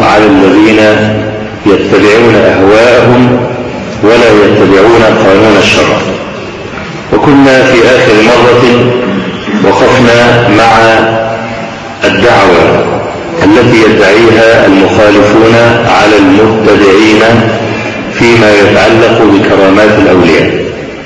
على الذين يتبعون أهواءهم ولا يتبعون قانون الشرع. وكنا في آخر مرة وقفنا مع الدعوة التي يدعيها المخالفون على المبتدعين فيما يتعلق بكرامات الأولياء،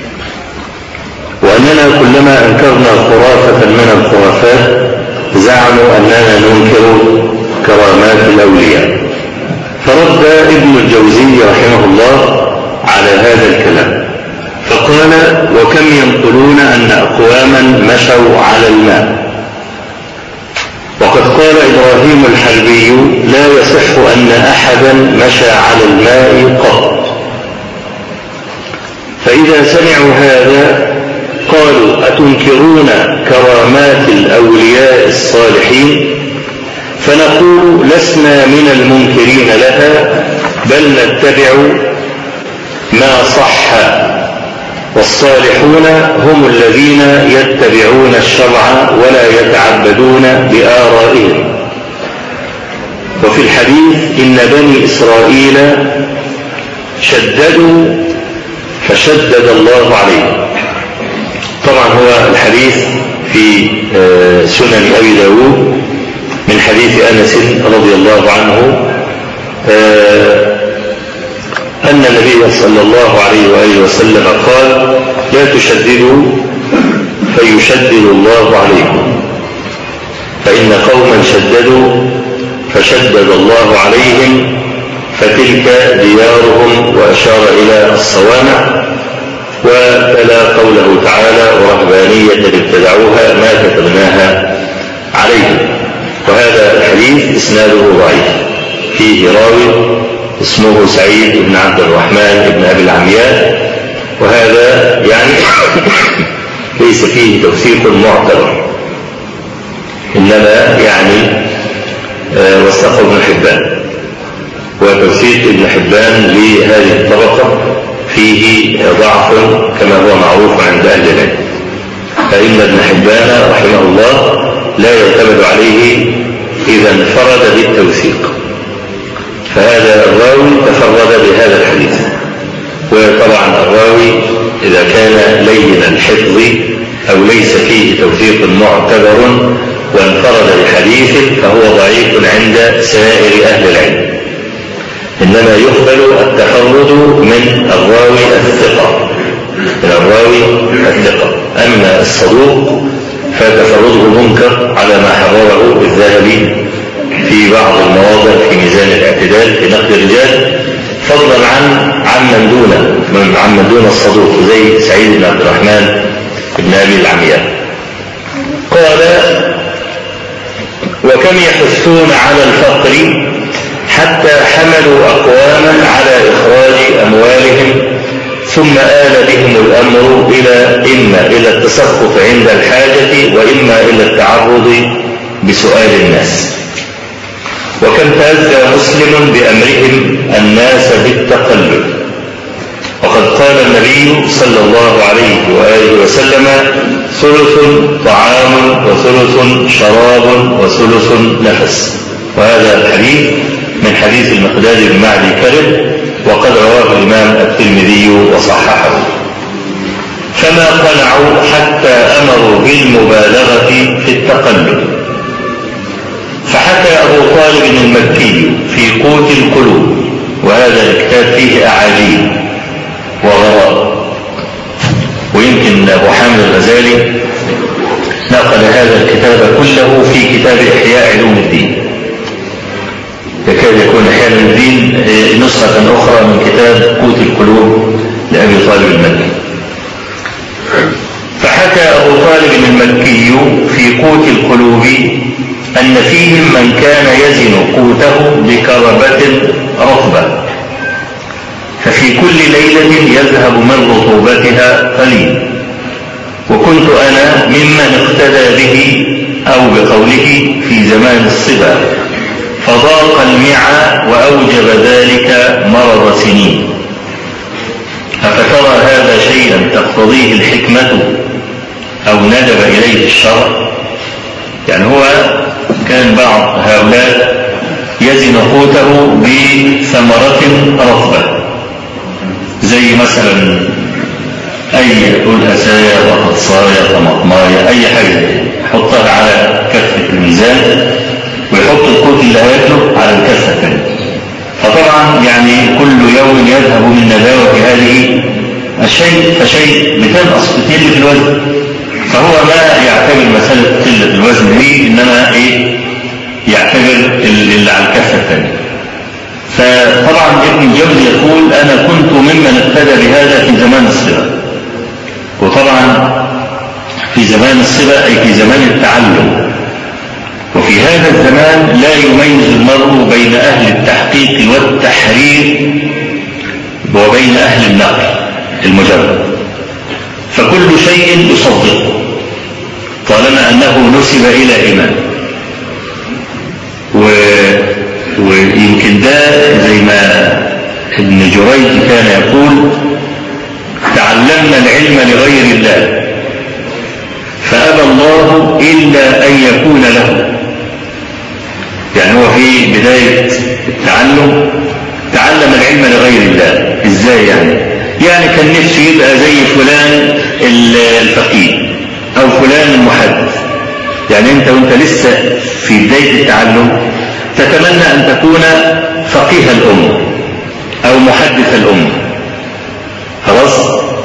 وأننا كلما أنكرنا خرافة من الخرافات زعموا أننا ننكر كرامات الأولياء. فرد ابن الجوزي رحمه الله على هذا الكلام فقال: وكم ينقلون أن أقواما مشوا على الماء، وقد قال إبراهيم الحربي: لا يصح أن أحدا مشى على الماء قط. فإذا سمعوا هذا قالوا: أتنكرون كرامات الأولياء الصالحين؟ فنقول: لسنا من المنكرين لها، بل نتبع ما صح، والصالحون هم الذين يتبعون الشرع ولا يتعبدون بآرائهم. وفي الحديث: إن بني إسرائيل شددوا فشدد الله عليهم. طبعا هو الحديث في سنن أبي داود من حديث أنس رضي الله عنه أن النبي صلى الله عليه وآله وسلم قال: لا تشددوا فيشدد الله عليكم، فإن قوما شددوا فشدد الله عليهم، فتلك ديارهم، وأشار إلى الصوامع، وتلا قوله تعالى: ورهبانية ابتدعوها ما كتبناها عليهم. وهذا الحديث إسناده ضعيف، فيه راوي اسمه سعيد بن عبد الرحمن بن أبي العمياء، وهذا يعني ليس فيه توثيق معتبر، إنما يعني وثقه ابن حبان، وتوثيق ابن حبان لهذه الطبقة فيه ضعف كما هو معروف عند أهل العلم، فإن ابن حبان رحمه الله لا يعتمد عليه إذا انفرد بالتوثيق، فهذا الراوي تفرد بهذا الحديث. وطبعا الراوي إذا كان لين الحفظ أو ليس فيه توثيق معتبر وانفرد بحديث فهو ضعيف عند سائر أهل العلم، إنما يقبل التفرد من الراوي الثقة. أما الصدوق فتفرده منكر على ما حرره الذهبي في بعض المواضع في ميزان الاعتدال في نقد الرجال، فضلا عن من دون الصدوق زي سعيد بن عبد الرحمن بن أبي العمياء. قال: وكم يحثون على الفقر حتى حملوا أقواما على إخراج أموالهم، ثم آل بهم الأمر إما إلى التسخط عند الحاجة، وإما إلى التعرض بسؤال الناس. وكم تأذى مسلم بأمرهم الناس بالتقلب، وقد قال النبي صلى الله عليه وآله وسلم: ثلث طعام وثلث شراب وثلث نفس. وهذا الحديث من حديث المقداد بن معدي كرب، وقد رواه الإمام الترمذي وصححه. فما قنعوا حتى أمروا بالمبالغة في التقلب. فحكى أبو طالب المكي في قوت القلوب، وهذا الكتاب فيه أعاجيب وغرائب، ويمكن أبو حامد الغزالي نقل هذا الكتاب كله في كتاب إحياء علوم الدين، يكاد يكون إحياء علوم الدين نسخة أخرى من كتاب قوت القلوب لأبي طالب المكي. فحكى أبو طالب المكي في قوت القلوب أن فيهم من كان يزن قوته بكربة رطبة، ففي كل ليلة يذهب من رطوبتها قليل، وكنت أنا ممن اقتدى به أو بقوله في زمان الصبا، فضاق المعى وأوجب ذلك مرض سنين. أفترى هذا شيئا تقتضيه الحكمة أو ندب إليه الشرع؟ يعني هو كان بعض هؤلاء يزن قوته بثمرة رطبة، زي مثلا أي قول أسايا بطاطسايا طماطمايا أي حاجة يحطها على كفة الميزان ويحط القوت اللي هياكله على الكفة الثانية. فطبعا يعني كل يوم يذهب من نداوة هذه الشيء فشيء بتنقص كتير في الوزن. فهو ما يعتبر مسألة قلة الوزن دي، إنما يعتبر اللي على الكفة الثانية. فطبعا ابن الجوزي يقول أنا كنت ممن ابتدى بهذا في زمان الصبا. وطبعا في زمان الصبا أي في زمان التعلم، وفي هذا الزمان لا يميز المرء بين أهل التحقيق والتحرير وبين أهل النقل المجرد، فكل شيء يصدقه طالما أنه نسب إلى إمام. ويمكن ده زي ما ابن جريج كان يقول تعلمنا العلم لغير الله فأبى الله إلا أن يكون له. يعني هو في بداية التعلم تعلم العلم لغير الله. ازاي يعني كان نفسه يبقى زي فلان الفقيه او فلان المحدث. يعني انت وانت لسه في بداية التعلم تتمنى ان تكون فقيه الامة او محدث الامة. خلاص،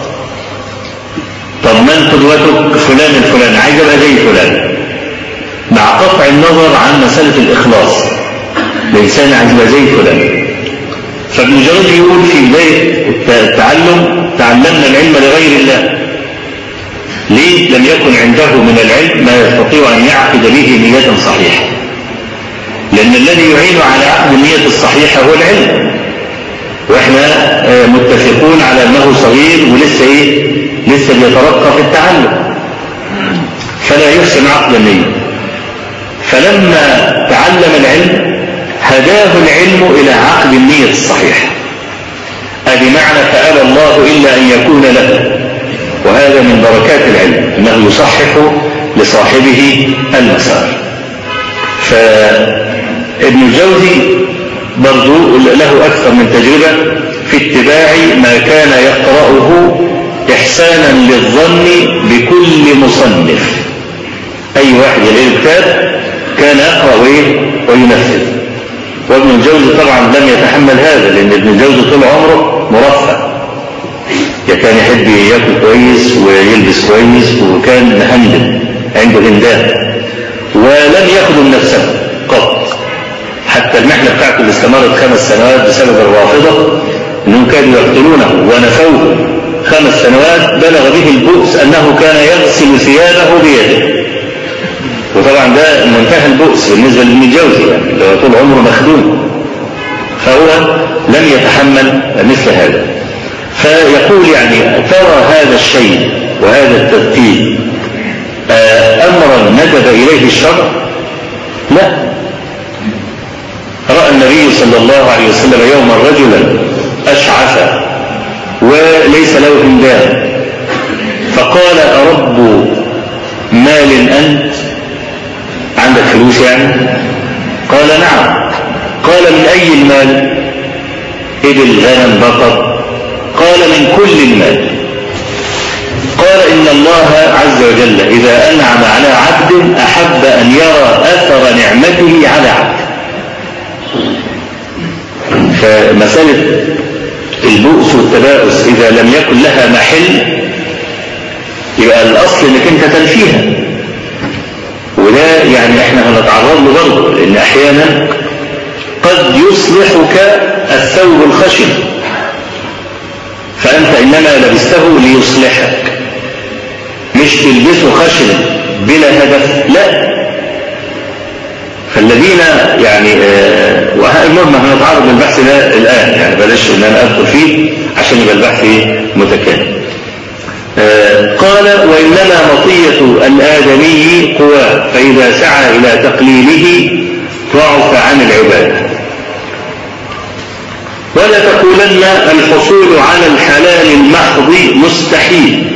طب من قدوتك؟ فلان الفلان، عايز ابقى زي فلان، مع قطع النظر عن مسألة الإخلاص. الإنسان عايز يبقى زي فلان. فابن جريج يقول في بداية التعلم تعلمنا العلم لغير الله. ليه؟ لم يكن عنده من العلم ما يستطيع أن يعقد به نية صحيحة، لأن الذي يعين على عقد النية الصحيحة هو العلم، وإحنا متفقون على أنه صغير ولسه لسه بيترقى في التعلم، فلا يحسن عقد النية. فلما تعلم العلم هداه العلم إلى عقد النية الصحيحة. هذه معنى فأبى الله إلا أن يكون له. وهذا من بركات العلم أنه يصحح لصاحبه المسار. فابن الجوزي برضو له أكثر من تجربة في اتباع ما كان يقرأه إحسانا للظن بكل مصنف. أي واحد يلاقي كتاب كان يقرأ وينفذ. وابن الجوزي طبعا لم يتحمل هذا، لأن ابن الجوزي طول عمره مرفه، كان يحب يأكل كويس ويلبس كويس، وكان مهندم عنده هندام، ولم يخدم نفسه قط. حتى المحنة بتاعته اللي استمرت 5 سنوات بسبب الرافضة انهم كانوا يقتلونه ونفوه 5 سنوات، بلغ به البؤس انه كان يغسل ثيابه بيده. وطبعا ده منتهى البؤس بالنسبة لابن الجوزي، يعني لو طول عمره مخدوم، فهو لم يتحمل مثل هذا. فيقول يعني ترى هذا الشيء وهذا الترتيب أمرا ندب إليه الشرع؟ لا. رأى النبي صلى الله عليه وسلم يوما رجلا أشعث وليس له هندام، فقال أرب مال أنت؟ عندك فلوس يعني؟ قال نعم. قال من أي المال؟ إبل غنم بقر؟ قال من كل المال. قال إن الله عز وجل إذا أنعم على عبد أحب أن يرى أثر نعمته على عبد. فمسألة البؤس والتباؤس إذا لم يكن لها محل يبقى الأصل إنك أنت تنفيها. وده يعني احنا هنتعرض له برضه، لأن أحيانا قد يصلحك الثوب الخشن فأنت إنما لبسته ليصلحك، مش تلبسه خشن بلا هدف، لا. فالذين يعني المهم هنتعرض للبحث ده الآن، يعني بلاش إن أنا أدخل فيه عشان يبقى البحث متكامل. قال وإنما مطية الآدمي قواه، فإذا سعى إلى تقليله ضعف عن العبادة. ولا تقولن الحصول على الحلال المحض مستحيل،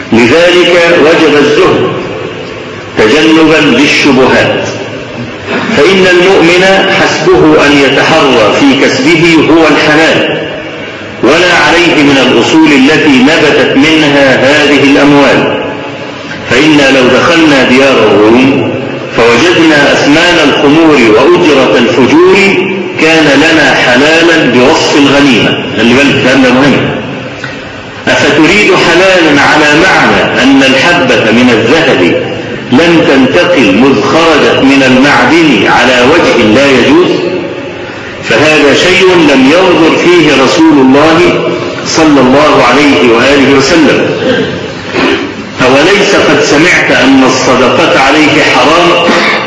لذلك وجب الزهد تجنبا للشبهات. فإن المؤمن حسبه أن يتحرى في كسبه هو الحلال ولا عليه من الأصول التي نبتت منها هذه الأموال. فإنا لو دخلنا ديار الروم فوجدنا أثمان الخمور وأجرة الفجور كان لنا حلالا بوصف الغنيمة. اللي بالك كان مهم. أفتريد حلالا على معنى أن الحبة من الذهب لم تنتقل مذ خرجت من المعدن على وجه لا يجوز؟ فهذا شيء لم ينظر فيه رسول الله صلى الله عليه وآله وسلم. أوليس قد سمعت أن الصدقة عليه حرام؟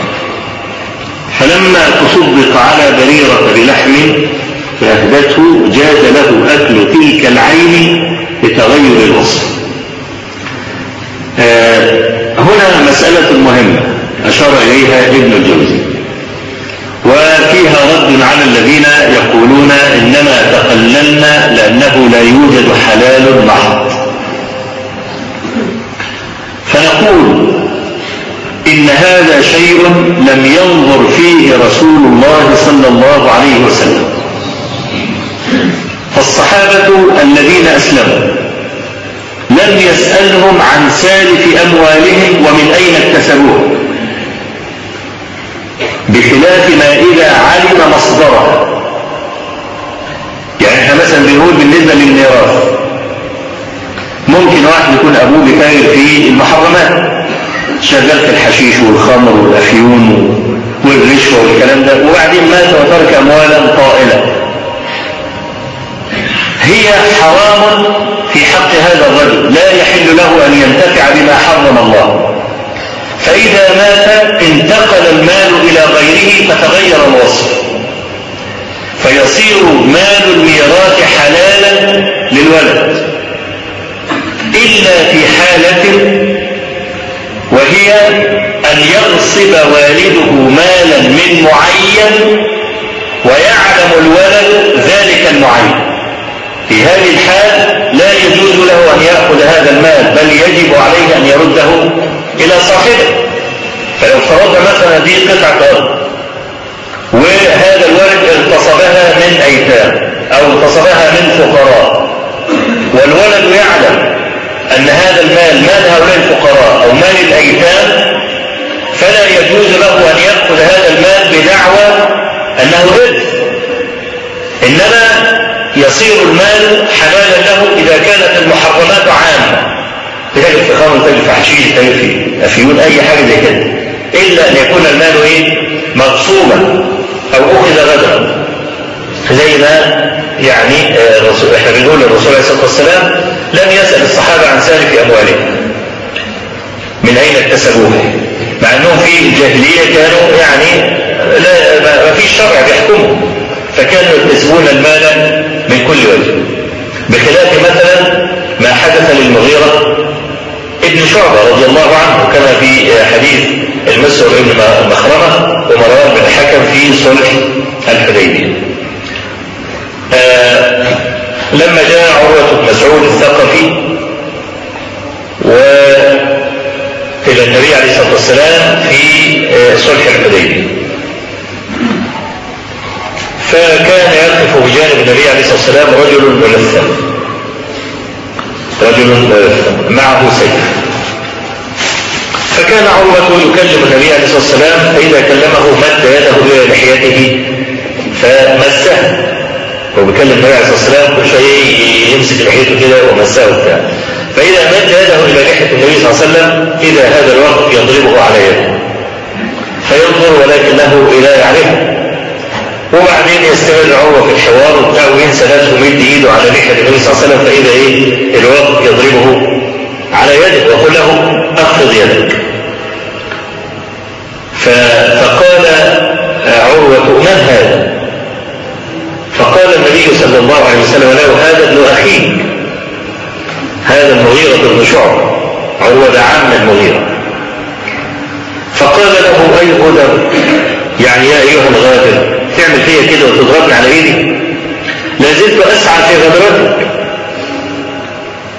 فلما تصدق على بريرة بلحم فأهدته جاز له أكل تلك العين بتغير الوصف. هنا مسألة مهمة أشار إليها ابن الجوزي وفيها رد على الذين يقولون إنما تقللنا لأنه لا يوجد حلال محض. فنقول إن هذا شيء لم ينظر فيه رسول الله صلى الله عليه وسلم. فالصحابة الذين أسلموا لم يسألهم عن سالف أموالهم ومن أين اكتسبوه، بخلاف ما إذا علم مصدره. يعني احنا مثلا بنقول بالنسبة للميراث ممكن واحد يكون أبوه بتاجر في المحرمات، شغال في الحشيش والخمر والأفيون والرشوة والكلام ده، وبعدين مات وترك أموالا طائلة هي حرام في حق هذا الرجل، لا يحل له أن ينتفع بما حرم الله. فإذا مات انتقل المال إلى غيره فتغير الوصف، فيصير مال الميراث حلالا للولد إلا في حالة وهي أن يغصب والده مالا من معين ويعلم الولد ذلك المعين. في هذه الحال لا يجوز له أن يأخذ هذا المال، بل يجب عليه أن يرده إلى صاحبه. فلو فرضنا مثلا دي قطعة أرض وهذا الولد اغتصبها من أيتام أو اغتصبها من فقراء، والولد يعلم أن هذا المال مال هؤلاء الفقراء أو مال الأيتام، فلا يجوز له أن يأخذ هذا المال بدعوى أنه إرث، إنما يصير المال حلالا له إذا كانت المحرمات عامة، تجد في خمر، تجد في حشيش، تجد في أفيون، أي حاجة زي كده، إلا أن يكون المال مغصوبا أو أخذ غدرا، زي ما يعني احنا بنقول الرسول عليه الصلاة والسلام لم يسأل الصحابة عن سالف أموالهم من أين اكتسبوه، مع أنهم في الجاهلية كانوا يعني ما فيش شرع بيحكمهم، فكانوا يكتسبون المال من كل وجه، بخلاف مثلا ما حدث للمغيرة ابن شعبة رضي الله عنه كما في حديث المسور ابن مخرمة ومروان بن الحكم في صلح الحديبية. لما جاء عروة بن مسعود الثقفي إلى النبي عليه الصلاة والسلام في صلح الحديبية، فكان يقف بجانب النبي عليه الصلاة والسلام رجل ملثم معه سيف، فكان عروة يكلم النبي عليه الصلاة والسلام، فإذا كلمه مد يده إلى لحيته فمسه، هو بيكلم النبي عليه الصلاة والسلام كل شيء يمسك لحيته كده ومسه وبتاع، فإذا مد يده إلى لحية النبي صلى الله عليه وسلم إذا هذا الوقت يضربه على يده فينظر ولكنه لا يعرفه، وبعدين يستمر عروة في الحوار وبتاع وينسى نفسه ويمد ايده على لحية النبي صلى الله عليه وسلم، فإذا الوقت يضربه على يده ويقول له أخفض يدك. فقال عروة من هذا؟ فقال النبي صلى الله عليه وسلم له هذا ابن أخيك، هذا المغيرة بن شعبة، عروة ده عم المغيرة. فقال له أي غدر، يعني يا أيها الغادر تعمل فيا كده وتضربني على ايدي؟ لازلت أسعى في غدرتك.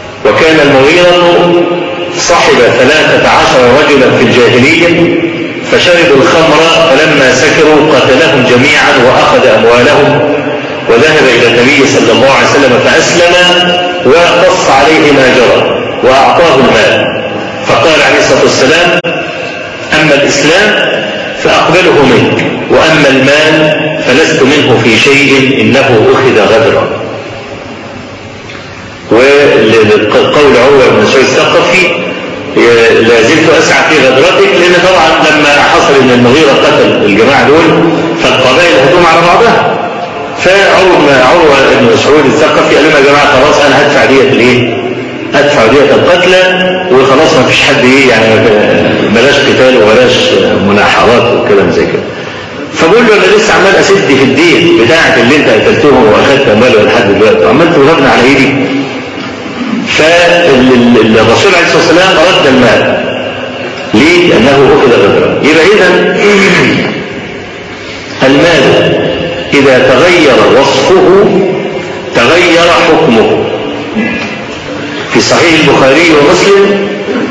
وكان المغيرة صحب 13 رجلا في الجاهلية فشربوا الخمر فلما سكروا قتلهم جميعا وأخذ أموالهم وذهب إلى النبي صلى الله عليه وسلم فأسلم وقص عليه ما جرى وأعطاه المال. فقال عليه الصلاة والسلام: أما الإسلام فأقبله منك، وأما المال فلست منه في شيء إنه أخذ غدرا. وقول عروة بن مسعود الثقفي: لا زلت أسعى في غدرتك، لأن طبعا لما حصل أن المغيرة قتل الجماعة دول فالقبائل هتقوم على بعضها، فعروة بن مسعود الثقفي قال لهم: يا جماعة خلاص أنا هدفع دية الإيه؟ هدفع دية القتلى وخلاص ما فيش حد إيه يعني بلاش قتال وبلاش مناحرات وكلام زي كده. فبقول له: أنا لسه عمال أسد في الدين بتاعك اللي أنت قتلتهم وأخذت أمواله لحد دلوقتي وعمال تغضبني على إيدي. فالرسول عليه الصلاة والسلام رد المال. ليه؟ لأنه أخذ غدرا. يبقى إذن المال إذا تغير وصفه تغير حكمه. في صحيح البخاري ومسلم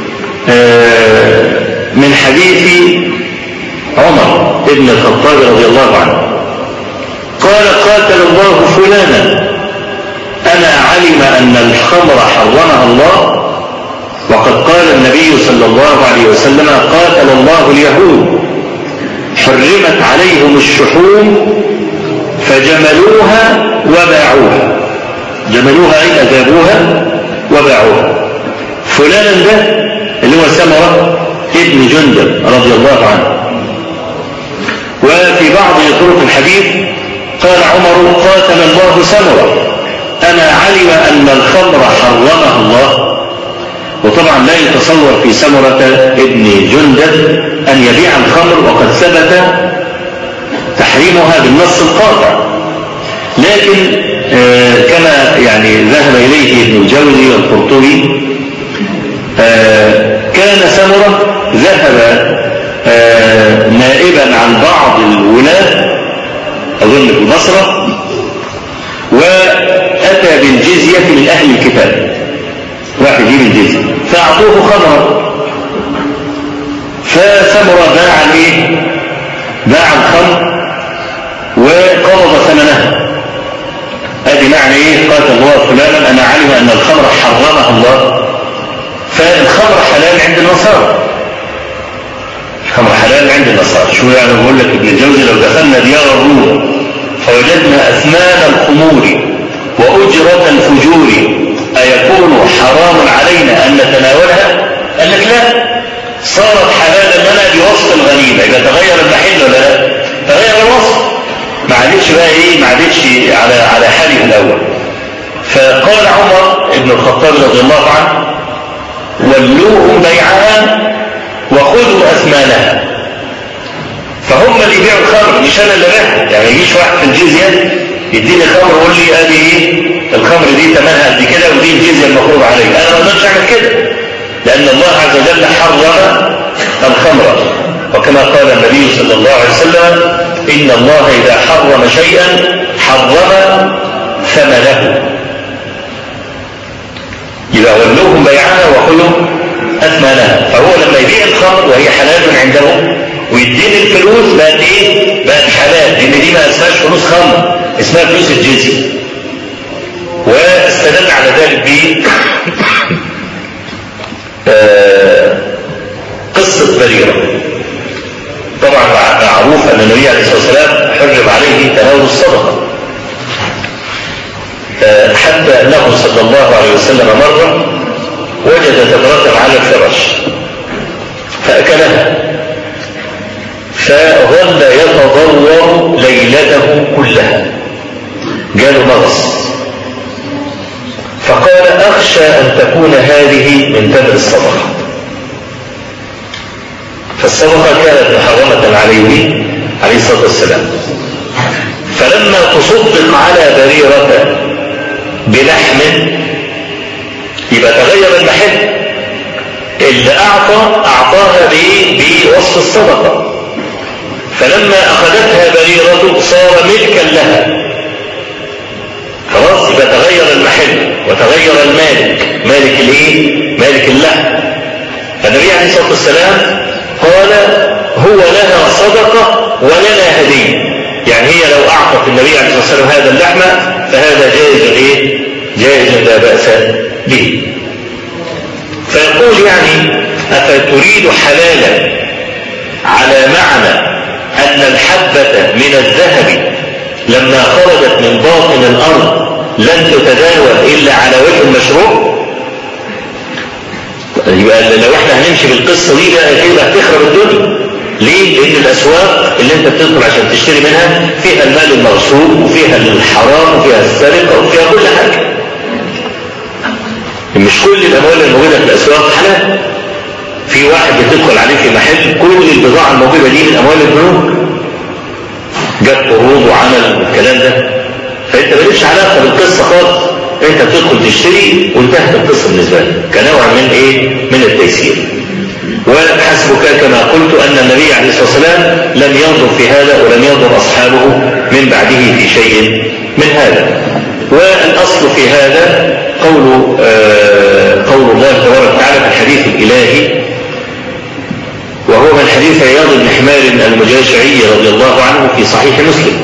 من حديث عمر بن الخطاب رضي الله عنه قال: قاتل الله فلانا أنا علم أن الخمر حرمها الله، وقد قال النبي صلى الله عليه وسلم: قاتل الله اليهود حرمت عليهم الشحوم فجملوها وباعوها. جملوها أي أذابوها وباعوها. فلانا ده اللي هو سمرة ابن جندب رضي الله عنه. وفي بعض طرق الحديث قال عمر: قاتل الله سمرة أنا علم أن الخمر حرمها الله. وطبعا لا يتصور في سمرة ابن جندب أن يبيع الخمر وقد ثبت تحريمها بالنص القاطع، لكن كما يعني ذهب إليه ابن الجوزي والقرطبي كان سمرة ذهب نائبا عن بعض الولاة أظن في البصرة وأتى بالجزية من أهل الكتاب، واحد يجيب الجزية فأعطوه خمرا، فسمرة باع الايه؟ باع الخمر وقبض ثمنها. ادي معنى ايه؟ قاتل الله فلانا انا علم ان الخمر حرمها الله. فالخمر حلال عند النصارى، الخمر حلال عند النصارى. شو يعني؟ بقول لك ابن الجوزي: لو دخلنا ديار الروم فوجدنا اثمان الخمور واجرة الفجور ايكون حرام علينا ان نتناولها؟ قال لك لا، صارت حلالا لنا بوصف الغنيمة. إذا تغير المحل ولا لا؟ تغير الوصف، ما عادتش بقى ايه؟ ما عادتش على حاله الأول. فقال عمر بن الخطاب رضي الله عنه: ولوهم بيعها وخذوا أثمانها. فهم اللي يبيعوا الخمر مش أنا اللي باعها. يعني يجيش واحد في الجزية يديني خمر ويقول لي ادي ايه؟ الخمر دي ثمنها قد كده ودي الجزية المفروض عليها. أنا ما اقدرش أعمل كده، لأن الله عز وجل حرم الخمر، وكما قال النبي صلى الله عليه وسلم: إن الله إذا حرم شيئا حرم ثمنه. إذا ولوهم بيعها وخذوا أثمانها. فهو لما يبيع الخمر وهي حلال عنده ويديني الفلوس بقت إيه؟ بقت حلال، لأن دي ما اسمهاش فلوس خمر، اسمها فلوس الجزية. واستدل على ذلك ب قصة بريرة. طبعا معروف أن النبي عليه الصلاة والسلام حرم عليه تناول الصدقة، حتى أنه صلى الله عليه وسلم مرة وجد تمرة على الفراش فأكلها، فظل يتضور ليلته كلها، جاله مغص، فقال: أخشى أن تكون هذه من تمر الصدقة. فالصدقة كانت محرمة عليه عليه الصلاة والسلام. فلما تصدق على بريرة بلحم يبقى تغير المحل، اللي أعطاها بوصف الصدقة. فلما أخذتها بريرة صار ملكا لها، خلاص يبقى تغير المحل وتغير المالك، مالك الايه؟ مالك اللحم. فالنبي عليه الصلاة والسلام قال هو لها صدقة ولنا هدية. يعني هي لو أعطت النبي عليه الصلاة والسلام هذا اللحم فهذا جائز إيه؟ جائز لا بأس به. فيقول يعني أفتريد حلالا على معنى أن الحبة من الذهب لما خرجت من باطن الأرض لن تتداول إلا على وجه المشروع؟ يبقى لو احنا هنمشي بالقصة دي بقى كده هتخرب الدنيا. ليه؟ لأن الأسواق اللي انت بتدخل عشان تشتري منها فيها المال المغصوب وفيها الحرام وفيها السرقة وفيها كل حاجة. مش كل الأموال الموجودة في الأسواق حلال. في واحد بتدخل عليه في محل كل البضاعة الموجودة دي من أموال البنوك، جاب قروض وعمل والكلام ده، فأنت مالكش علاقة بالقصة خالص. أنت بتدخل تشتري وانتهت القصة بالنسبة لك كنوع من إيه؟ من التيسير. وحسبك كما قلت أن النبي عليه الصلاة والسلام لم ينظر في هذا ولم ينظر أصحابه من بعده في شيء من هذا. والأصل في هذا قول الله تبارك وتعالى في الحديث الإلهي، وهو من حديث عياض بن حمار المجاشعي رضي الله عنه في صحيح مسلم.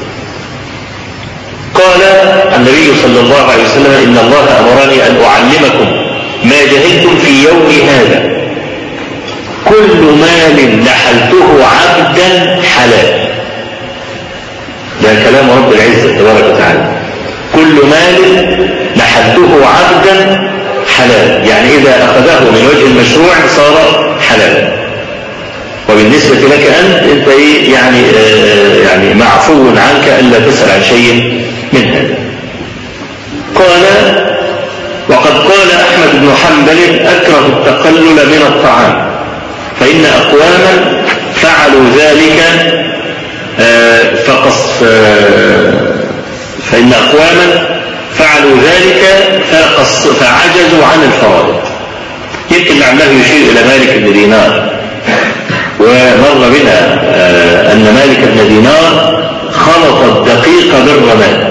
قال النبي صلى الله عليه وسلم إن الله أمرني أن أعلمكم ما جهلتم في يوم هذا، كل مال نحلته عبدا حلال. ده كلام رب العزة تبارك وتعالى. كل مال نحلته عبدا حلال، يعني إذا أخذه من وجه المشروع صار حلال. وبالنسبة لك أنت إيه؟ يعني معفو عنك ألا تسأل عن شيء من هذا. قال وقد قال أحمد بن حنبل أكره التقلل من الطعام، فإن أقواما فعلوا ذلك فإن أقواما فعلوا ذلك فعجزوا عن الفرائض. يمكن لعله يشير إلى مالك بن دينار، ومر بنا أن مالك بن دينار خلط الدقيق بالرماد.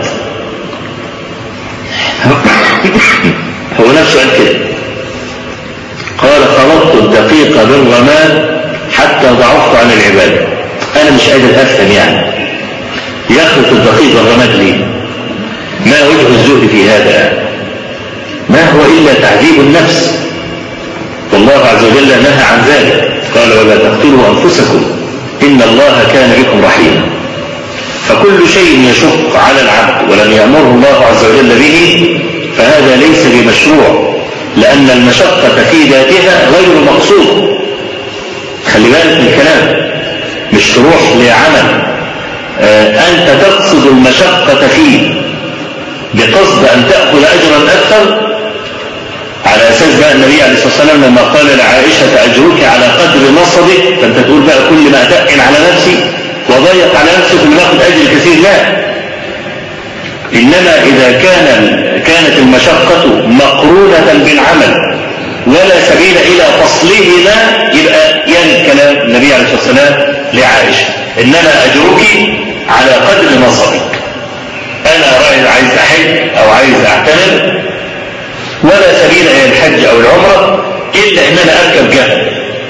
هو نفسه قال كده، قال خلطت الدقيق بالرماد حتى ضعفت عن العبادة. أنا مش قادر أفهم يعني يخلط الدقيق بالرماد ليه؟ ما وجه الزهد في هذا؟ ما هو إلا تعذيب النفس، والله عز وجل نهى عن ذلك، قال ولا تقتلوا أنفسكم إن الله كان بكم رحيما. فكل شيء يشق على العبد ولم يأمره الله عز وجل به فهذا ليس بمشروع، لأن المشقة في ذاتها غير مقصود. خلي بالك من الكلام، مش تروح لعمل أنت تقصد المشقة فيه بقصد أن تأخذ أجرا أكثر، على أساس بقى النبي عليه الصلاة والسلام لما قال لعائشة أجرك على قدر نصبك، فأنت تقول بقى كل ما أتقن على نفسي وضيق على نفسي كل ما أخذ أجر كثير. لا، إنما إذا كانت المشقة مقرونة بالعمل ولا سبيل إلى فصلهما، يبقى يعني كلام النبي عليه الصلاة والسلام لعائشة إنما أجرك على قدر نصبك. أنا عايز أحج أو عايز أعتمر ولا سبيل إلى الحج أو العمرة إلا إن أنا أركب جبل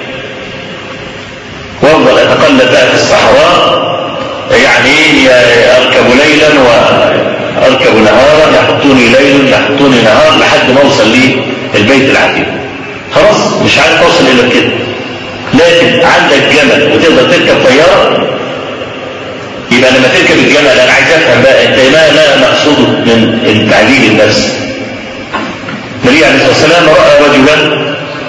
وأفضل أتقلب بقى في الصحراء، يعني أركب ليلا وأركب نهارا، يحطوني ليل يحطوني نهار لحد ما أوصل لي البيت العتيق. خلاص مش عارف أوصل إلى كده. لكن عندك جمل وتقدر تركب طيارة، يبقى لما تركب الجمل أنا عايز أفهم بقى أنت ما مقصوده من تعذيب النفس. النبي عليه الصلاة والسلام رأى رجلا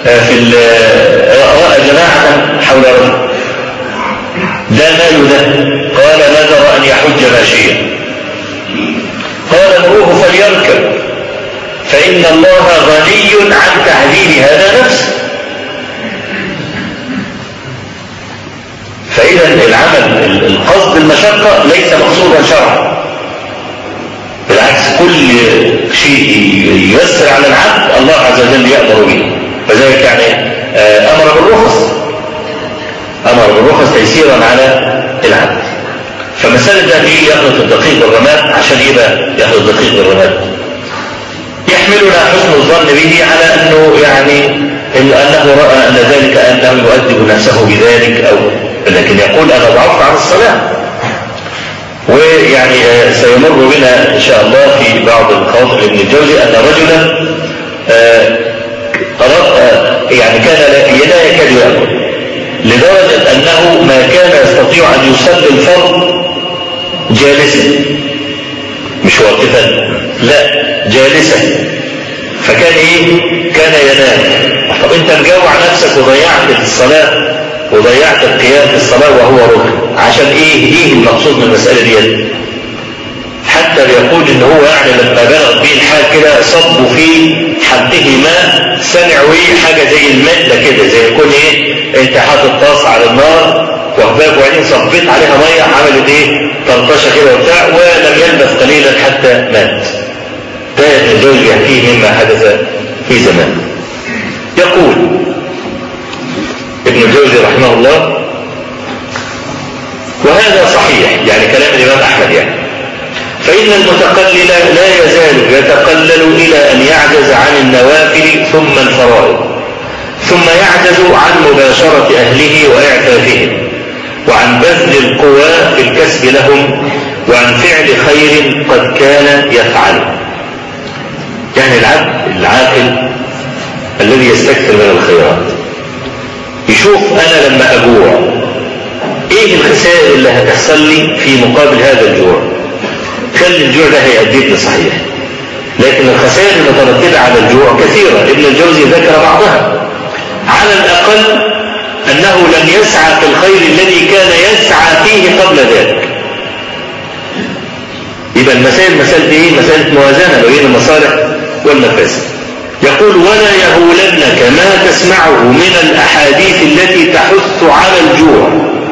رأى جماعة حول رجل، ده ماله ده؟ قال نذر أن يحج ماشيا. قال مروه فليركب فإن الله غني عن تعذيب هذا نفسه. فإذا العمل القصد المشقة ليس مقصودا شرعا، بالعكس كل شيء ييسر على العبد الله عز وجل يأمر به. فذلك يعني أمر بالرخص تيسيرا على العبد. فمسألة ده ليه يخلط الدقيق بالرماد؟ عشان يبقى يخلط الدقيق بالرماد يحملنا حسن الظن به على أنه يعني أنه رأى أن ذلك أنه يؤدب نفسه بذلك، أو لكن يقول أنا ضعفت عن الصلاة. ويعني سيمر بنا إن شاء الله في بعض الخواطر ابن الجوزي أن رجلا يعني كان لا يكاد يأكل، لدرجة أنه ما كان يستطيع أن يصلي الفرض جالسا، مش واقفا، لا جالسا. فكان كان ينام. طب انت مجوع نفسك وضيعت الصلاة وضيعت القيام في الصلاة وهو ركن، عشان ايه المقصود من المسألة دي؟ حتى بيقول ان هو يعني لما بلغ به الحال كده صبوا في حده ماء، سمعوا حاجة زي الماء كده، زي يكون انت حاطط طاس على النار وبعدين صبيت عليها مية، عملت طرطشة كده وبتاع، ولم يلبث قليلا حتى مات. ده ابن الجوزي يحكيه مما حدث في زمان. يقول ابن الجوزي رحمه الله، وهذا صحيح يعني كلام الإمام أحمد يعني، فإن المتقلل لا يزال يتقلل إلى أن يعجز عن النوافل ثم الفرائض، ثم يعجز عن مباشرة أهله وإعفافهم، وعن بذل القوى في الكسب لهم، وعن فعل خير قد كان يفعله. يعني العبد العاقل الذي يستكثر من الخيرات يشوف أنا لما أجوع إيه الخسائر اللي هتحصل لي في مقابل هذا الجوع. خلي الجوع ده هيأديني صحيح، لكن الخسائر المترتبة على الجوع كثيرة. ابن الجوزي ذكر بعضها. على الأقل أنه لم يسعى في الخير الذي كان يسعى فيه قبل ذلك. يبقى المسائل مسألة موازنة بين المصالح والمفاسد. يقول ولا يهولنك ما تسمعه من الأحاديث التي تحث على الجوع،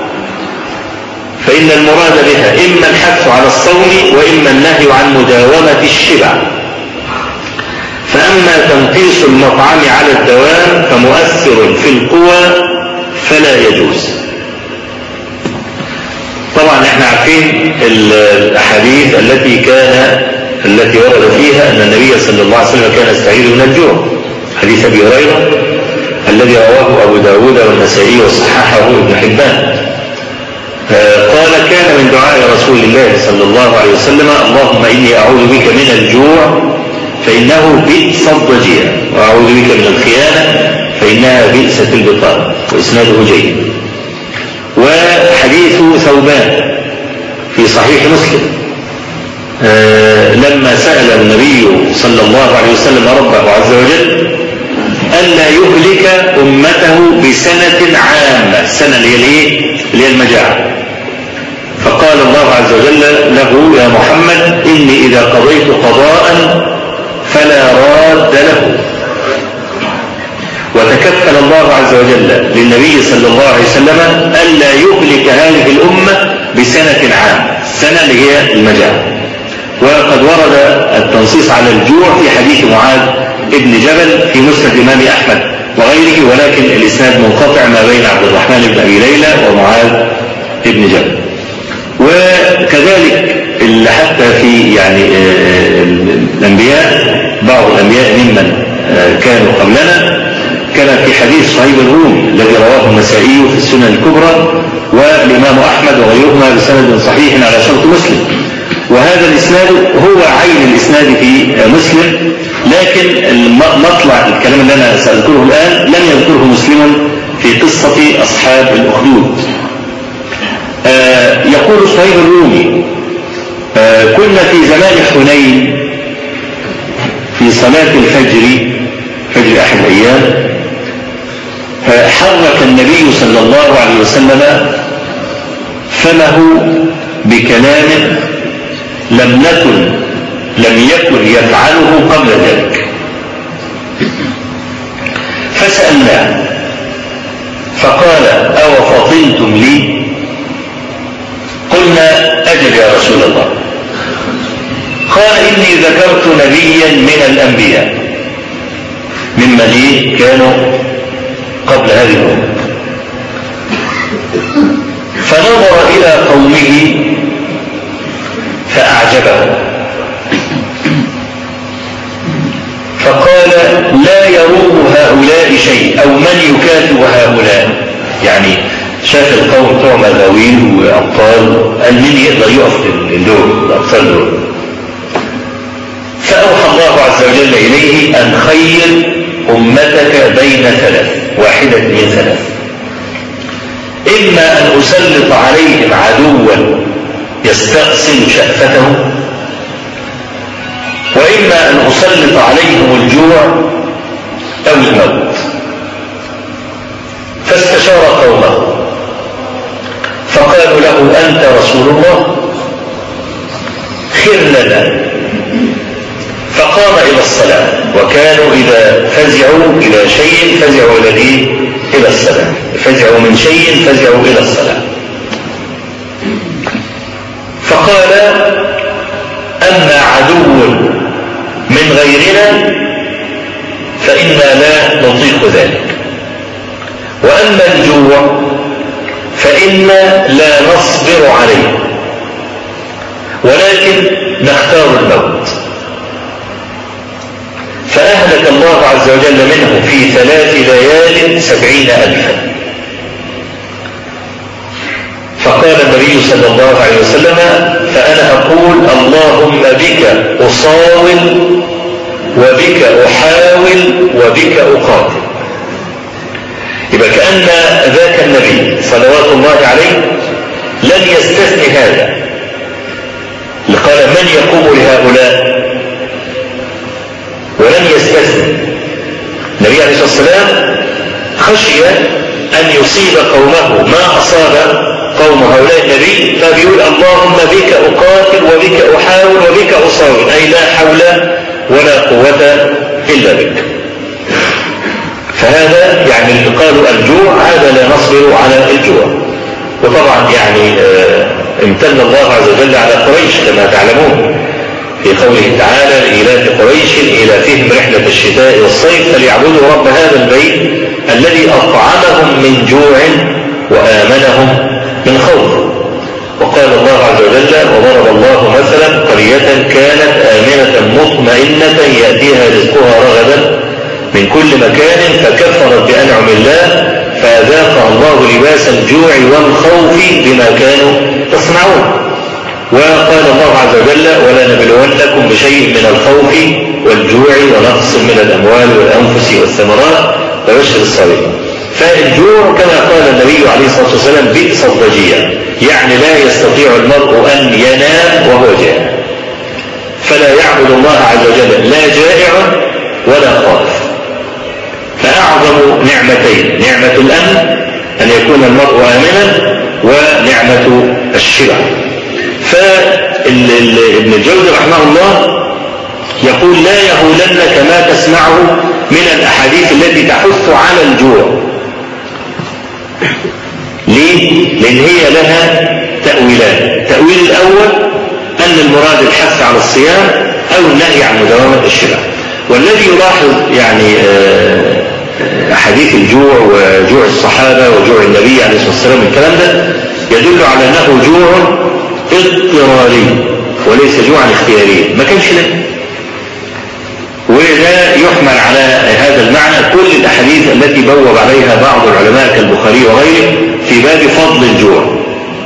فإن المراد بها إما الحث على الصوم وإما النهي عن مداومة الشبع. فأما تنقيص المطعم على الدوام فمؤثر في القوى فلا يجوز. طبعا احنا عارفين الأحاديث التي ورد فيها أن النبي صلى الله عليه وسلم كان يستعيذ من الجوع. حديث أبي هريرة الذي رواه أبو داود والنسائي وصححه ابن حبان، قال كان من دعاء رسول الله صلى الله عليه وسلم اللهم إني أعوذ بك من الجوع فإنه بئس الضجيع، وأعوذ بك من الخيانة فإنها بئست البطانة، وإسناده جيد. وحديث ثوبان في صحيح مسلم لما سأل النبي صلى الله عليه وسلم ربه عز وجل ألا يهلك أمته بسنة عامة، السنة اللي هي المجاعة، فقال الله عز وجل له يا محمد إني إذا قضيت قضاء فلا راد له. وتكفل الله عز وجل للنبي صلى الله عليه وسلم ألا يهلك هذه الأمة بسنة عامة، السنة اللي هي المجاعة. وقد ورد التنصيص على الجوع في حديث معاذ ابن جبل في مسند الإمام أحمد وغيره، ولكن الإسناد منقطع ما بين عبد الرحمن بن أبي ليلى ومعاذ ابن جبل. وكذلك حتى في يعني الأنبياء، بعض الأنبياء ممن كانوا قبلنا، كان في حديث صهيب الرومي الذي رواه النسائي في السنن الكبرى والإمام أحمد وغيرهما بسند صحيح على شرط مسلم، وهذا الإسناد هو عين الإسناد في مسلم، لكن مطلع الكلام اللي أنا سأذكره الآن لم يذكره مسلم في قصة أصحاب الأخدود. يقول صهيب الرومي كنا في زمان حنين في صلاة الفجر، فجر أحد الأيام، حرك النبي صلى الله عليه وسلم فمه بكلام لم يكن يفعله قبل ذلك، فسألناه فقال أو فطنتم لي؟ قلنا أجل يا رسول الله. قال إني ذكرت نبيا من الأنبياء ممن كانوا قبل هذه الأمة، فنظر إلى قومه فأعجبه، لا يروم هؤلاء شيء أو من يكافئ هؤلاء. يعني شاف القوم بتوع مغاويل وأبطال، قال مين يقدر يقف دول الأبطال دول؟ فأوحى الله عز وجل إليه أن خير أمتك بين ثلاث، واحدة من ثلاث: إما أن أسلط عليهم عدوا يستأصل شأفتهم، وإما أن أسلط عليهم الجوع أو الموت. فاستشار قومه فقالوا له: أنت رسول الله، خر لنا. فقام إلى الصلاة، وكانوا إذا فزعوا إلى شيء فزعوا إلى الصلاة، فزعوا من شيء فزعوا إلى الصلاة. فقال: أما عدو من غيرنا فإنا لا نطيق ذلك، وأما الجوع فإنا لا نصبر عليه، ولكن نختار الموت. فأهلك الله عز وجل منه في 3 ليال 70,000. فقال النبي صلى الله عليه وسلم: فأنا أقول اللهم بك أصاول وبك أحاول وبك أقاتل. يبقى كأن ذاك النبي صلوات الله عليه لن يستثني هذا، لقال من يقوم لهؤلاء، ولن يستثني. النبي عليه الصلاة والسلام خشي أن يصيب قومه ما أصاب قوم هؤلاء النبي، فبيقول اللهم بك أقاتل وبك أحاول وبك أصاول، أي لا حول ولا قوة إلا بك. فهذا يعني اللي قالوا الجوع، هذا لا نصبر على الجوع. وطبعا يعني امتن الله عز وجل على قريش كما تعلمون في قوله تعالى: إيلاف قريش إيلافهم رحلة الشتاء والصيف فليعبدوا رب هذا البيت الذي أطعمهم من جوع وآمنهم من خوف. وقال الله عز وجل: وضرب الله مثلا قرية كانت آمنة مطمئنة يأتيها رزقها رغدا من كل مكان فكفرت بأنعم الله فأذاقها الله لباس الجوع والخوف بما كانوا يصنعون. وقال الله عز وجل: ولنبلونكم بشيء من الخوف والجوع ونقص من الأموال والأنفس والثمرات وبشر الصابرين. فالجوع كما قال النبي عليه الصلاة والسلام بئس الضجيع، يعني لا يستطيع المرء أن ينام وهو جائع، فلا يعبد الله عز وجل لا جائع ولا خائف. فأعظم نعمتين: نعمة الأمن أن يكون المرء آمنا، ونعمة الشبع. فابن الجوزي رحمه الله يقول: لا يهولنك ما تسمعه من الأحاديث التي تحث على الجوع. ليه؟ لأن هي لها تأويلان. التأويل الأول أن المراد الحث على الصيام أو النهي عن مداومة الشبع. والذي يلاحظ يعني أحاديث الجوع وجوع الصحابة وجوع النبي عليه الصلاة والسلام، الكلام ده يدل على أنه جوع اضطراري وليس جوعا اختياريا، ما كانش له. وده يحمل على هذا المعنى كل الأحاديث التي بوب عليها بعض العلماء كالبخاري وغيره في باب فضل الجوع.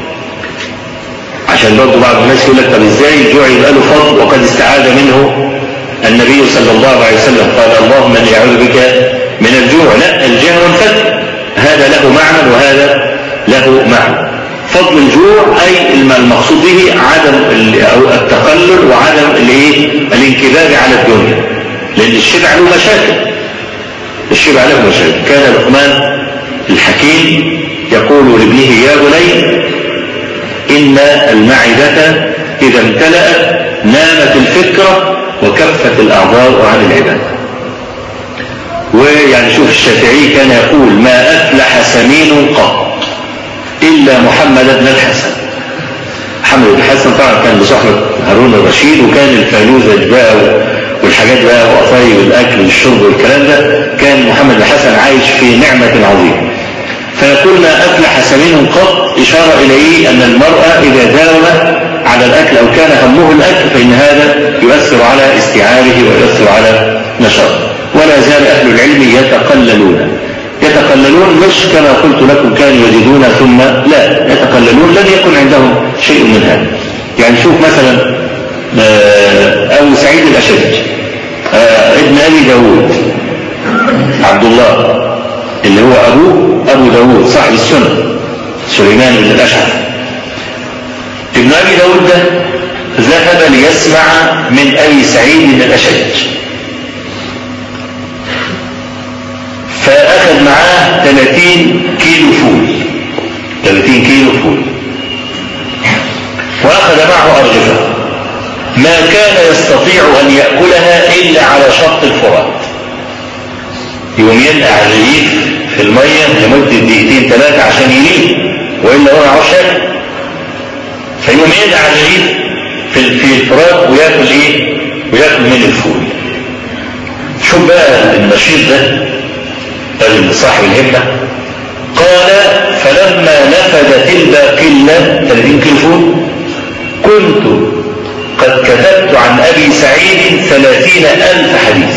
عشان برضه بعض الناس يقول لك: طب ازاي الجوع يبقى له فضل وقد استعاذ منه النبي صلى الله عليه وسلم؟ قال: اللهم اني اعوذ بك من الجوع. لا، الجهل والفتح هذا له معنى وهذا له معنى. فضل الجوع أي المقصود به عدم أو التقلل وعدم الانكباب على الدنيا، لأن الشبع له مشاكل. الشبع له مشاكل. كان لقمان الحكيم يقول لابنه: يا بني إن المعدة إذا امتلأت نامت الفكرة وكفت الأعضاء عن العبادة. ويعني شوف الشافعي كان يقول: ما أفلح سمين قط إلا محمد بن الحسن. محمد بن الحسن طبعا كان بصحبة هارون الرشيد، وكان الفانوزة بقى والحاجات بقى وقطايب الأكل والشرب والكلام ده، كان محمد بن الحسن عايش في نعمة عظيمة. فيقول: ما أفلح سمين قط، إشارة إليه أن المرأة إذا داوم على الأكل أو كان همه الأكل فإن هذا يؤثر على استيعابه ويؤثر على نشاطه. ولا زال أهل العلم يتقللون مش كما قلت لكم كانوا يزيدون ثم لا يتقللون، لم يكن عندهم شيء من هذا. يعني شوف مثلا أبو سعيد الأشج ابن أبي داود عبد الله اللي هو أبو داود صاحب السنة سليمان بن الأشعث، ابن أبي داود ده ذهب ليسمع من أبي سعيد الأشج، فأخذ معاه 30 كيلو فول وأخذ معه أرغفة ما كان يستطيع أن يأكلها إلا على شط الفرات. يوم ينقع الرغيف في المية لمدة 2-3 عشان يليه، وإلا هو معهوش ياكل. فيوم ينقع الرغيف في الفرات وياكل من الفول. شوف بقى النشيط ده صاحب الهمة، قال فلما نفدت الباقلة 30 كيلو فول كنت قد كتبت عن أبي سعيد 30,000 حديث.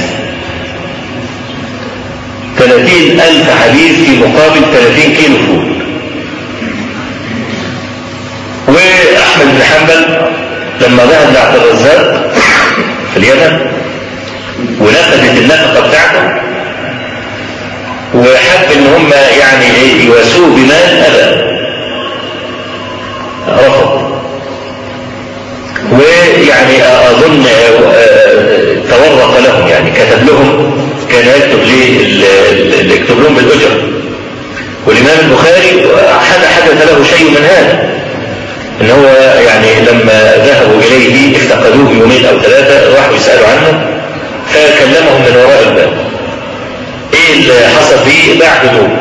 30,000 حديث في مقابل 30 كيلو فول. وأحمد بن حنبل لما ذهب لعبد الرزاق في اليمن ونفدت النفقة بتاعته وحب ان هم يعني يواسوه بمال، ابى رفض. ويعني اظن تورط لهم، يعني كتب لهم، كان يكتب لهم بالاجر. والامام البخاري حدث له شيء من هذا، ان هو يعني لما ذهبوا اليه افتقدوه 2 أو 3 راحوا يسالوا عنه فكلمهم من وراء الباب. ايه اللي حصل فيه؟ باع هدومه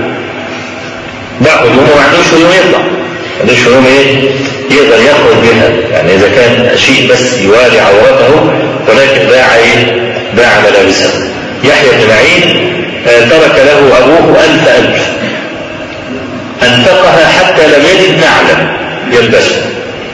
وما عندوش هدوم يطلع، ما عندوش هدوم يقدر يخرج بها، يعني اذا كان شيء بس يواري عورته، ولكن باع ملابسه. يحيى بن معين ترك له ابوه 1000 انفقها حتى لم يجد نعلا يلبسه.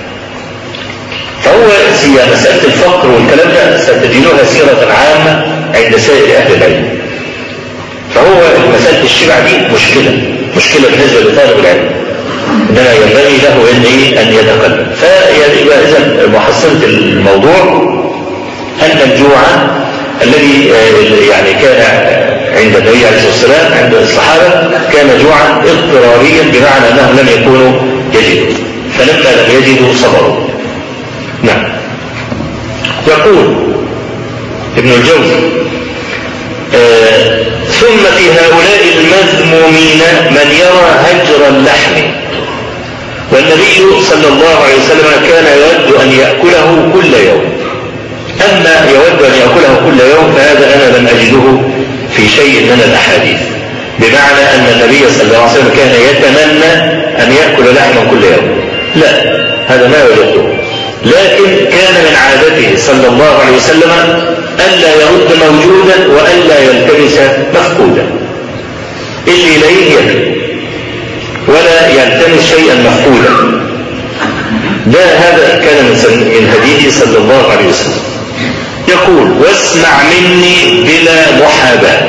فهو مسألة الفقر والكلام ده ستجدونها سيرة عامة عند سائر اهل العلم. فهو مسألة الشبع دي مشكلة بالنسبة لطالب العلم، إنما ينبغي له أن يتقلب. فيبقى إذا محصلة الموضوع أن الجوع الذي يعني كان عند النبي عليه الصلاة والسلام عند الصحابة كان جوعا اضطراريا، بمعنى أنهم لم يكونوا يجدوا، فلما لم يجدوا صبروا. نعم. يقول ابن الجوزي ثم في هؤلاء المذمومين من يرى هجر اللحم، والنبي صلى الله عليه وسلم كان يود أن يأكله كل يوم. أما يود أن يأكله كل يوم فهذا أنا لم أجده في شيء من الأحاديث، بمعنى أن النبي صلى الله عليه وسلم كان يتمنى أن يأكل لحما كل يوم، لا، هذا ما وجدته. لكن كان من عادته صلى الله عليه وسلم ألا يرد موجودا وألا يلتمس مفقودا، اللي إليه يكفي ولا يلتمس شيئا مفقودا. هذا كان من هديه صلى الله عليه وسلم. يقول واسمع مني بلا محاباة،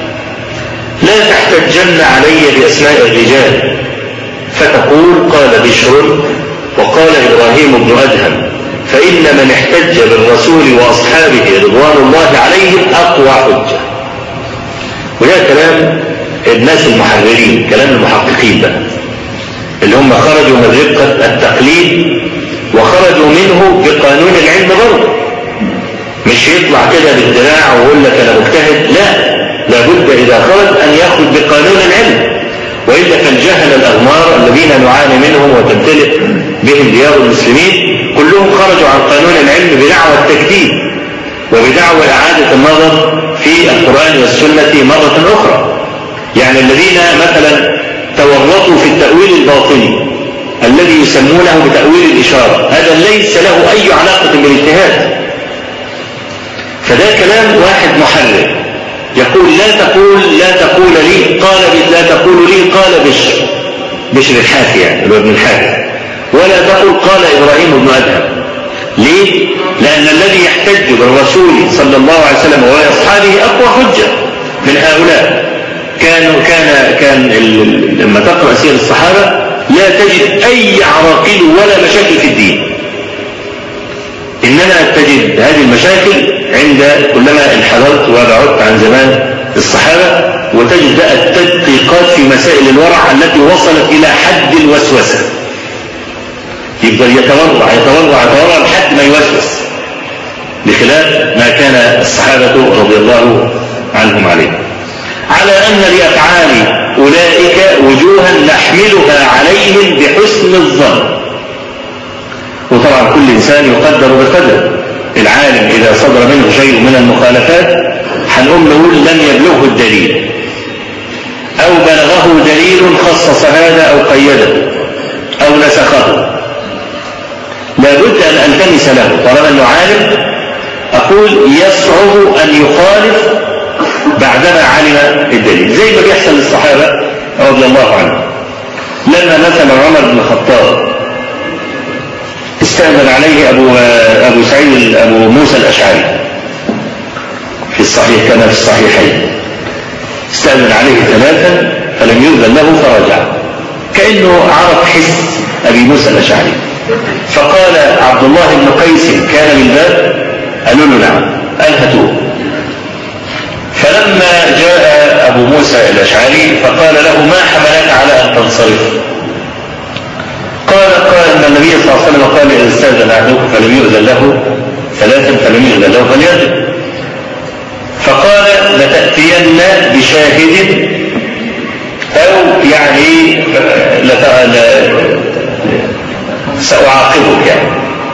لا تحتجن علي بأسماء الرجال فتقول قال بشر وقال إبراهيم بن أدهم، فإن من احتج بالرسول وأصحابه رضوان الله عليهم أقوى حجة. وده كلام الناس المحررين، كلام المحققين بقى، اللي هم خرجوا من رقة التقليد وخرجوا منه بقانون العلم برضه. مش يطلع كده بالدراع ويقول لك أنا مجتهد، لا، لابد إذا خرج أن يأخذ بقانون العلم، وإلا فالجهل الأغمار الذين نعاني منهم وتمتلئ بهم ديار المسلمين كلهم خرجوا عن قانون العلم بدعوى التجديد وبدعوى إعادة النظر في القرآن والسنة مرة أخرى. يعني الذين مثلا تورطوا في التأويل الباطني الذي يسمونه بتأويل الإشارة، هذا ليس له أي علاقة بالاجتهاد. فده كلام واحد محرر يقول لا تقول لي قال بشر الحافي، يعني ابن الحافي، ولا تقول قال إبراهيم بن أدهم. ليه؟ لأن الذي يحتج بالرسول صلى الله عليه وسلم وأصحابه أقوى حجة، من هؤلاء كان لما تقرأ سير الصحابة لا تجد أي عراقيل ولا مشاكل في الدين، إنما تجد هذه المشاكل عند كلما انحدرت وبعدت عن زمان الصحابة، وتجد بقى التدقيقات في مسائل الورع التي وصلت إلى حد الوسوسة، يفضل يتورع لحد ما يوسوس، بخلاف ما كان الصحابة رضي الله عنهم عليه. على أن لأفعال أولئك وجوها نحملها عليهم بحسن الظن. وطبعا كل إنسان يقدر بقدر. العالم إذا صدر منه شيء من المخالفات هنقوم نقول لم يبلغه الدليل، أو بلغه دليل خصص هذا أو قيده أو نسخه، لابد أن ألتمس له طالما أنه عالم. أقول يصعب أن يخالف بعدما علم الدليل، زي ما بيحصل للصحابة رضي الله عنهم. لما مثلا عمر بن الخطاب استأذن عليه أبو سعيد أبو موسى الأشعري في الصحيح كما في الصحيحين، استأذن عليه 3 فلم يؤذن له فرجع، كأنه عرف حس أبي موسى الأشعري. فقال عبد الله بن قيس كان بالباب، قالوا له نعم، قال هاتوه. فلما جاء أبو موسى الأشعري فقال له ما حملك على أن تنصرف؟ قال أن النبي صلى الله عليه وسلم قال إذا استأذن أحدكم فلم يؤذن له 3 فلم يؤذن له فليأذن. فقال لتأتين بشاهد أو يعني سأعاقبك يعني.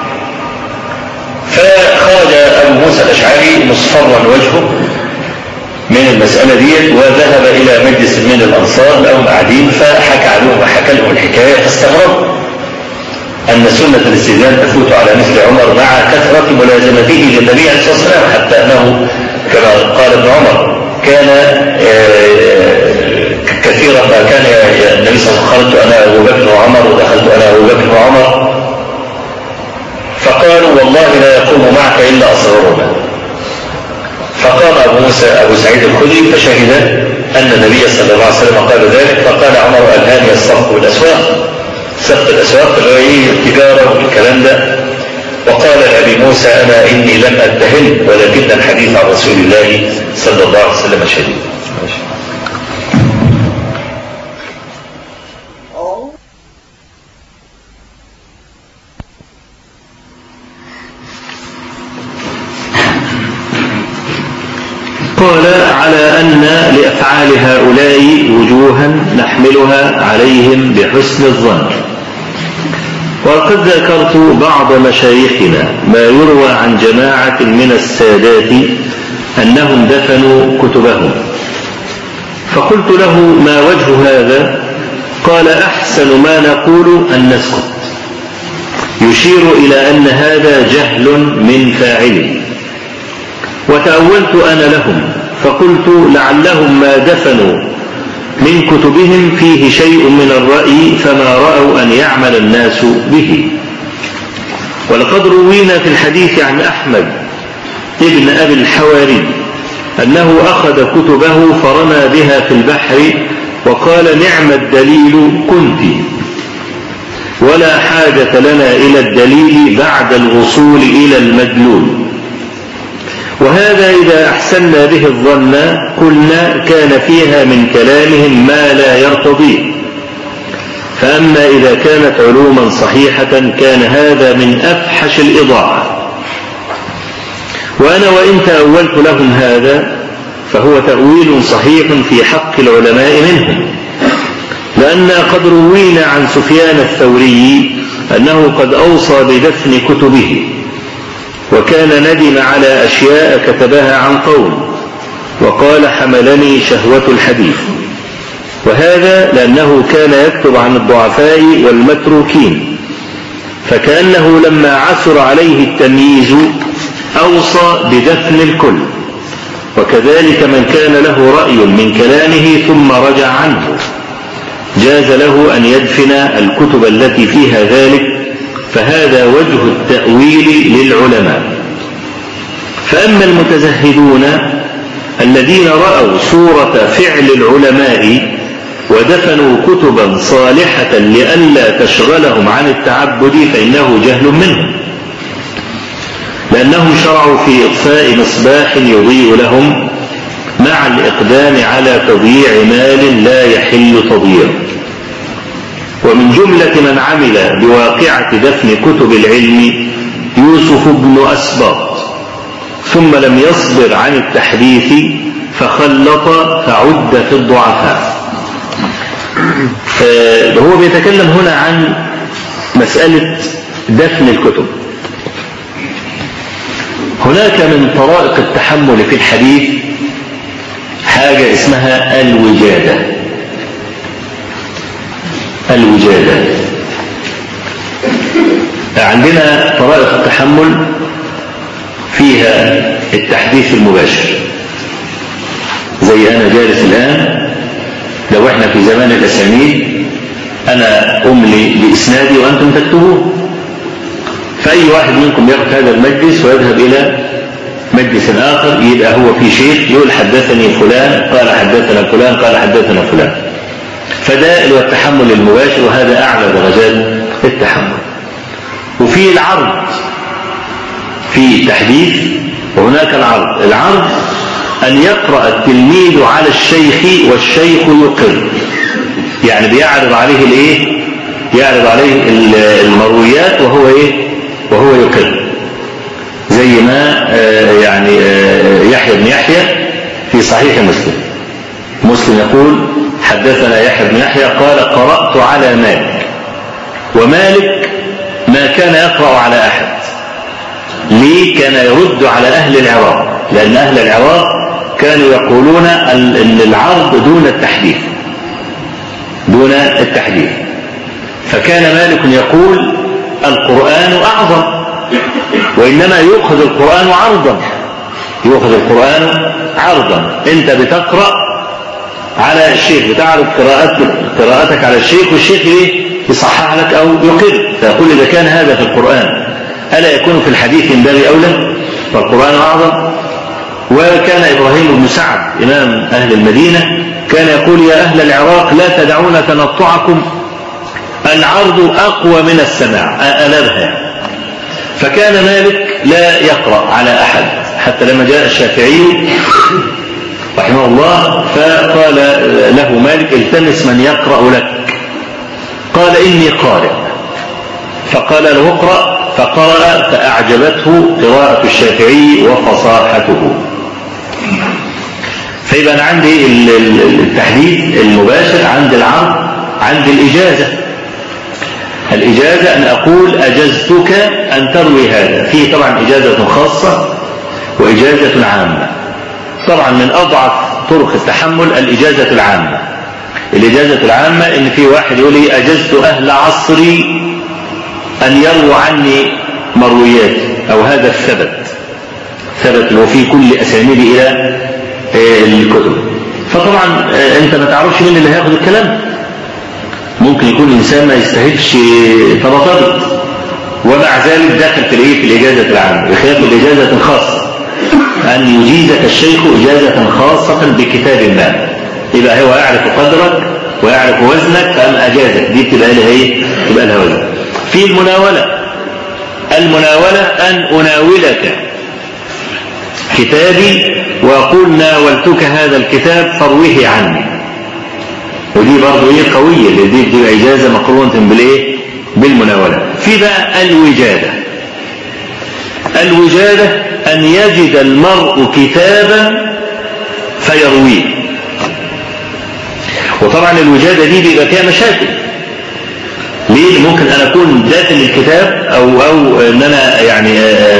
فخرج أبو موسى الأشعري مصفرا وجهه من المسألة دي، وذهب إلى مجلس من الأنصار لهم قاعدين، فحكى لهم الحكاية، فاستغربوا أن سنة الاستئذان تفوت على مثل عمر مع كثرة ملازمته للنبي عليه الصلاة والسلام، حتى أنه كما قال ابن عمر كان كثيرا ما كان النبي صلى الله عليه وسلم خرجت أنا أبو بكر وعمر ودخلت أنا أبو بكر وعمر، فقالوا والله لا يقوم معك إلا أصغرنا. فقام أبو سعيد الخدري فشهد أن النبي صلى الله عليه وسلم قال ذلك، فقال عمر ألهاني الصفق بالأسواق، سبق الأسواق الرئية التجارة والكلام ده. وقال لأبي موسى أنا إني لم أتهم ولكن الحديث عن رسول الله صلى الله عليه وسلم شديد. قال على أن لأفعال هؤلاء وجوها نحملها عليهم بحسن الظن. وقد ذكرت بعض مشايخنا ما يروى عن جماعة من السادات أنهم دفنوا كتبهم، فقلت له ما وجه هذا؟ قال أحسن ما نقول أن نسكت، يشير إلى أن هذا جهل من فاعله. وتأولت أنا لهم فقلت لعلهم ما دفنوا من كتبهم فيه شيء من الرأي فما رأوا أن يعمل الناس به. ولقد روينا في الحديث عن أحمد ابن أبي الحواري أنه أخذ كتبه فرمى بها في البحر وقال نعم الدليل كنت، ولا حاجة لنا إلى الدليل بعد الوصول إلى المدلول. وهذا إذا أحسنا به الظن قلنا كان فيها من كلامهم ما لا يرتضيه، فأما إذا كانت علوما صحيحة كان هذا من أفحش الإضاعة. وأنا وإن تأولت لهم هذا فهو تأويل صحيح في حق العلماء منهم، لأننا قد روينا عن سفيان الثوري أنه قد أوصى بدفن كتبه، وكان ندم على أشياء كتبها عن قوم وقال حملني شهوة الحديث. وهذا لأنه كان يكتب عن الضعفاء والمتروكين، فكأنه لما عسر عليه التمييز أوصى بدفن الكل. وكذلك من كان له رأي من كلامه ثم رجع عنه جاز له أن يدفن الكتب التي فيها ذلك، فهذا وجه التأويل للعلماء. فأما المتزهدون الذين رأوا صورة فعل العلماء ودفنوا كتبا صالحة لئلا تشغلهم عن التعبد فإنه جهل منهم، لأنهم شرعوا في إطفاء مصباح يضيء لهم مع الإقدام على تضييع مال لا يحل تضييعه. ومن جملة من عمل بواقعة دفن كتب العلم يوسف بن أسباط، ثم لم يصبر عن التحديث فخلط فعد في الضعفاء. هو بيتكلم هنا عن مسألة دفن الكتب. هناك من طرائق التحمل في الحديث حاجة اسمها الوجادة. الوجادة عندنا طرائق التحمل فيها التحديث المباشر، زي أنا جالس الآن لو احنا في زمان الأسانيد أنا أملي بإسنادي وأنتم تكتبوه، فأي واحد منكم يأخذ هذا المجلس ويذهب إلى مجلس آخر يبقى هو في شيخ يقول حدثني فلان قال حدثنا فلان قال حدثنا فلان، فده اللي هو التحمل المباشر، وهذا أعلى درجات التحمل. وفي العرض، في التحديث وهناك العرض. العرض أن يقرأ التلميذ على الشيخ والشيخ يقر، يعني بيعرض عليه الايه؟ يعرض عليه المرويات وهو ايه؟ وهو يقر، زي ما يعني يحيى بن يحيى في صحيح مسلم. مسلم يقول حدثنا يحيى بن يحيى قال قرأت على مالك، ومالك ما كان يقرأ على أحد. ليه؟ كان يرد على أهل العراق، لأن أهل العراق كانوا يقولون أن العرض دون التحديث، دون التحديث. فكان مالك يقول القرآن أعظم، وإنما يؤخذ القرآن عرضا، يؤخذ القرآن عرضا. أنت بتقرأ على الشيخ، بتعرض قراءتك على الشيخ، والشيخ إيه؟ يصحح لك أو يقر، فيقول إذا كان هذا في القرآن ألا يكون في الحديث من باب أولى؟ فالقرآن أعظم. وكان إبراهيم بن سعد إمام أهل المدينة كان يقول يا أهل العراق لا تدعون تنطعكم، العرض أقوى من السماع، ألبها. فكان مالك لا يقرأ على أحد، حتى لما جاء الشافعي رحمه الله فقال له مالك التمس من يقرأ لك، قال إني قارئ، فقال له اقرأ، فقرأ فأعجبته قراءة الشافعي وفصاحته. فإذا أنا عندي التحديث المباشر، عند العرض، عند الإجازة. الإجازة أن أقول أجزتك أن تروي هذا، فيه طبعا إجازة خاصة وإجازة عامة. طبعا من أضعف طرق التحمل الإجازة العامة. الإجازة العامة إن في واحد يقول لي أجزت أهل عصري أن يروى عني مرويات، أو هذا ثبت وفي كل أسانيد إلى الكتب. فطبعا أنت ما تعرفش مين اللي هياخد الكلام، ممكن يكون إنسان ما يستهدش طبطبط، ومع ذلك داخل في الإجازة العامة، بخلاف الإجازة الخاصة أن يجيزك الشيخ إجازة خاصة بكتاب ما، يبقى هو يعرف قدرك ويعرف وزنك فأنا أجازك، دي بتبقى لها إيه؟ تبقى لها وزن. في المناولة أن أناولك كتابي وأقول ناولتك هذا الكتاب فرويه عني، ودي برضو إيه؟ قوية، دي بتبقى إجازة مقرونة بالإيه؟ بالمناولة. في بقى الوجادة أن يجد المرء كتابا فيرويه. وطبعا الوجادة دي بيبقى فيها مشاكل. ليه؟ ممكن أن أكون داخل الكتاب أو أن أنا يعني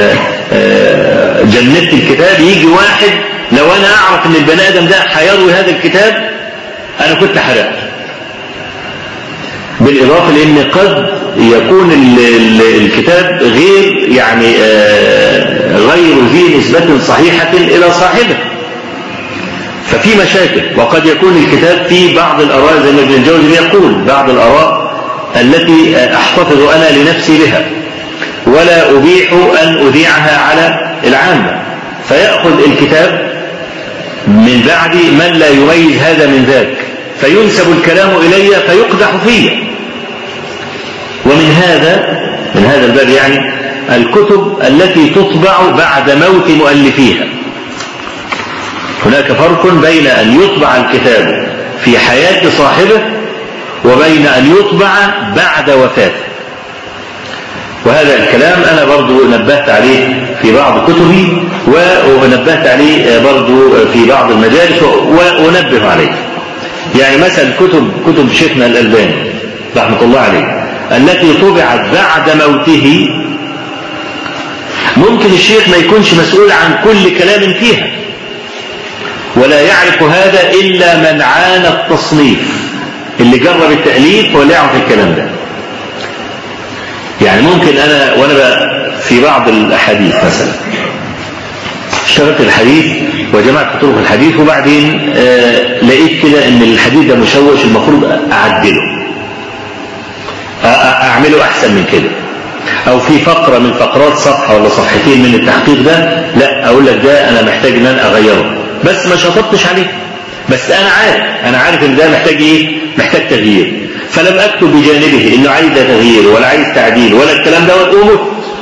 جندت الكتاب، يجي واحد لو أنا أعرف أن البني آدم ده هيروي هذا الكتاب أنا كنت حرقت. بالإضافة لأن قد يكون الكتاب غير يعني غير ذي نسبة صحيحة إلى صاحبه، ففي مشاكل. وقد يكون الكتاب فيه بعض الآراء زي ما ابن الجوزي يقول، بعض الآراء التي أحتفظ أنا لنفسي بها ولا أبيح أن أذيعها على العامة، فيأخذ الكتاب من بعد من لا يميز هذا من ذاك، فينسب الكلام إلي فيقدح فيه. ومن هذا الباب يعني الكتب التي تطبع بعد موت مؤلفيها. هناك فرق بين أن يطبع الكتاب في حياة صاحبه وبين أن يطبع بعد وفاته. وهذا الكلام أنا برضو نبهت عليه في بعض كتبي، ونبهت عليه برضو في بعض المجالس وأنبه عليه. يعني مثلا كتب شيخنا الألباني رحمة الله عليه التي طبعت بعد موته، ممكن الشيخ ما يكونش مسؤول عن كل كلام فيها، ولا يعرف هذا إلا من عانى التصنيف، اللي جرب التأليف ولا يعرف الكلام ده. يعني ممكن أنا وأنا في بعض الأحاديث مثلا اشتغلت الحديث وجمعت طرق الحديث، وبعدين لقيت كده ان الحديث ده مشوش، المفروض اعدله، اعمله احسن من كده، او في فقرة من فقرات صفحة ولا صفحتين من التحقيق ده لا اقول لك ده انا محتاج ان انا اغيره، بس ما شطبتش عليه، بس انا عارف ان ده محتاج ايه، محتاج تغيير، فلم اكتب بجانبه انه عايز تغيير ولا عايز تعديل ولا الكلام ده، ومت.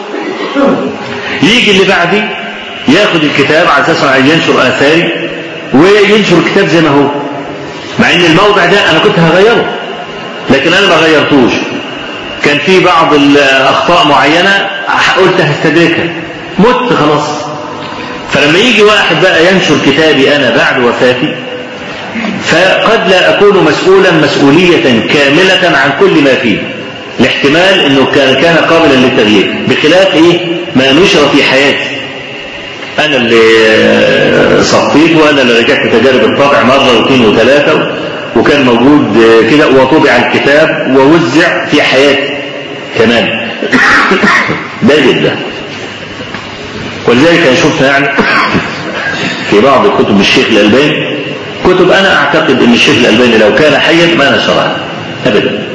يجي اللي بعدي ياخد الكتاب على اساس انه ينشر اثاري وينشر الكتاب زي ما هو، مع ان الموضع ده انا كنت هغيره لكن انا ما غيرتوش، كان في بعض الاخطاء معينه قلت هستدركها، مت خلاص. فلما يجي واحد بقى ينشر كتابي انا بعد وفاتي، فقد لا اكون مسؤولا مسؤوليه كامله عن كل ما فيه، لاحتمال انه كان قابلا للتغيير، بخلاف ما نشر في حياتي. أنا اللي صفيت وأنا اللي رجعت تجارب الطبع مرة واثنين وثلاثة، وكان موجود كده، وطبع الكتاب ووزع في حياتي كمان. ده جدا. ولذلك أنا شفت يعني في بعض كتب الشيخ الألباني كتب أنا أعتقد أن الشيخ الألباني لو كان حيا ما نشرها أبدا،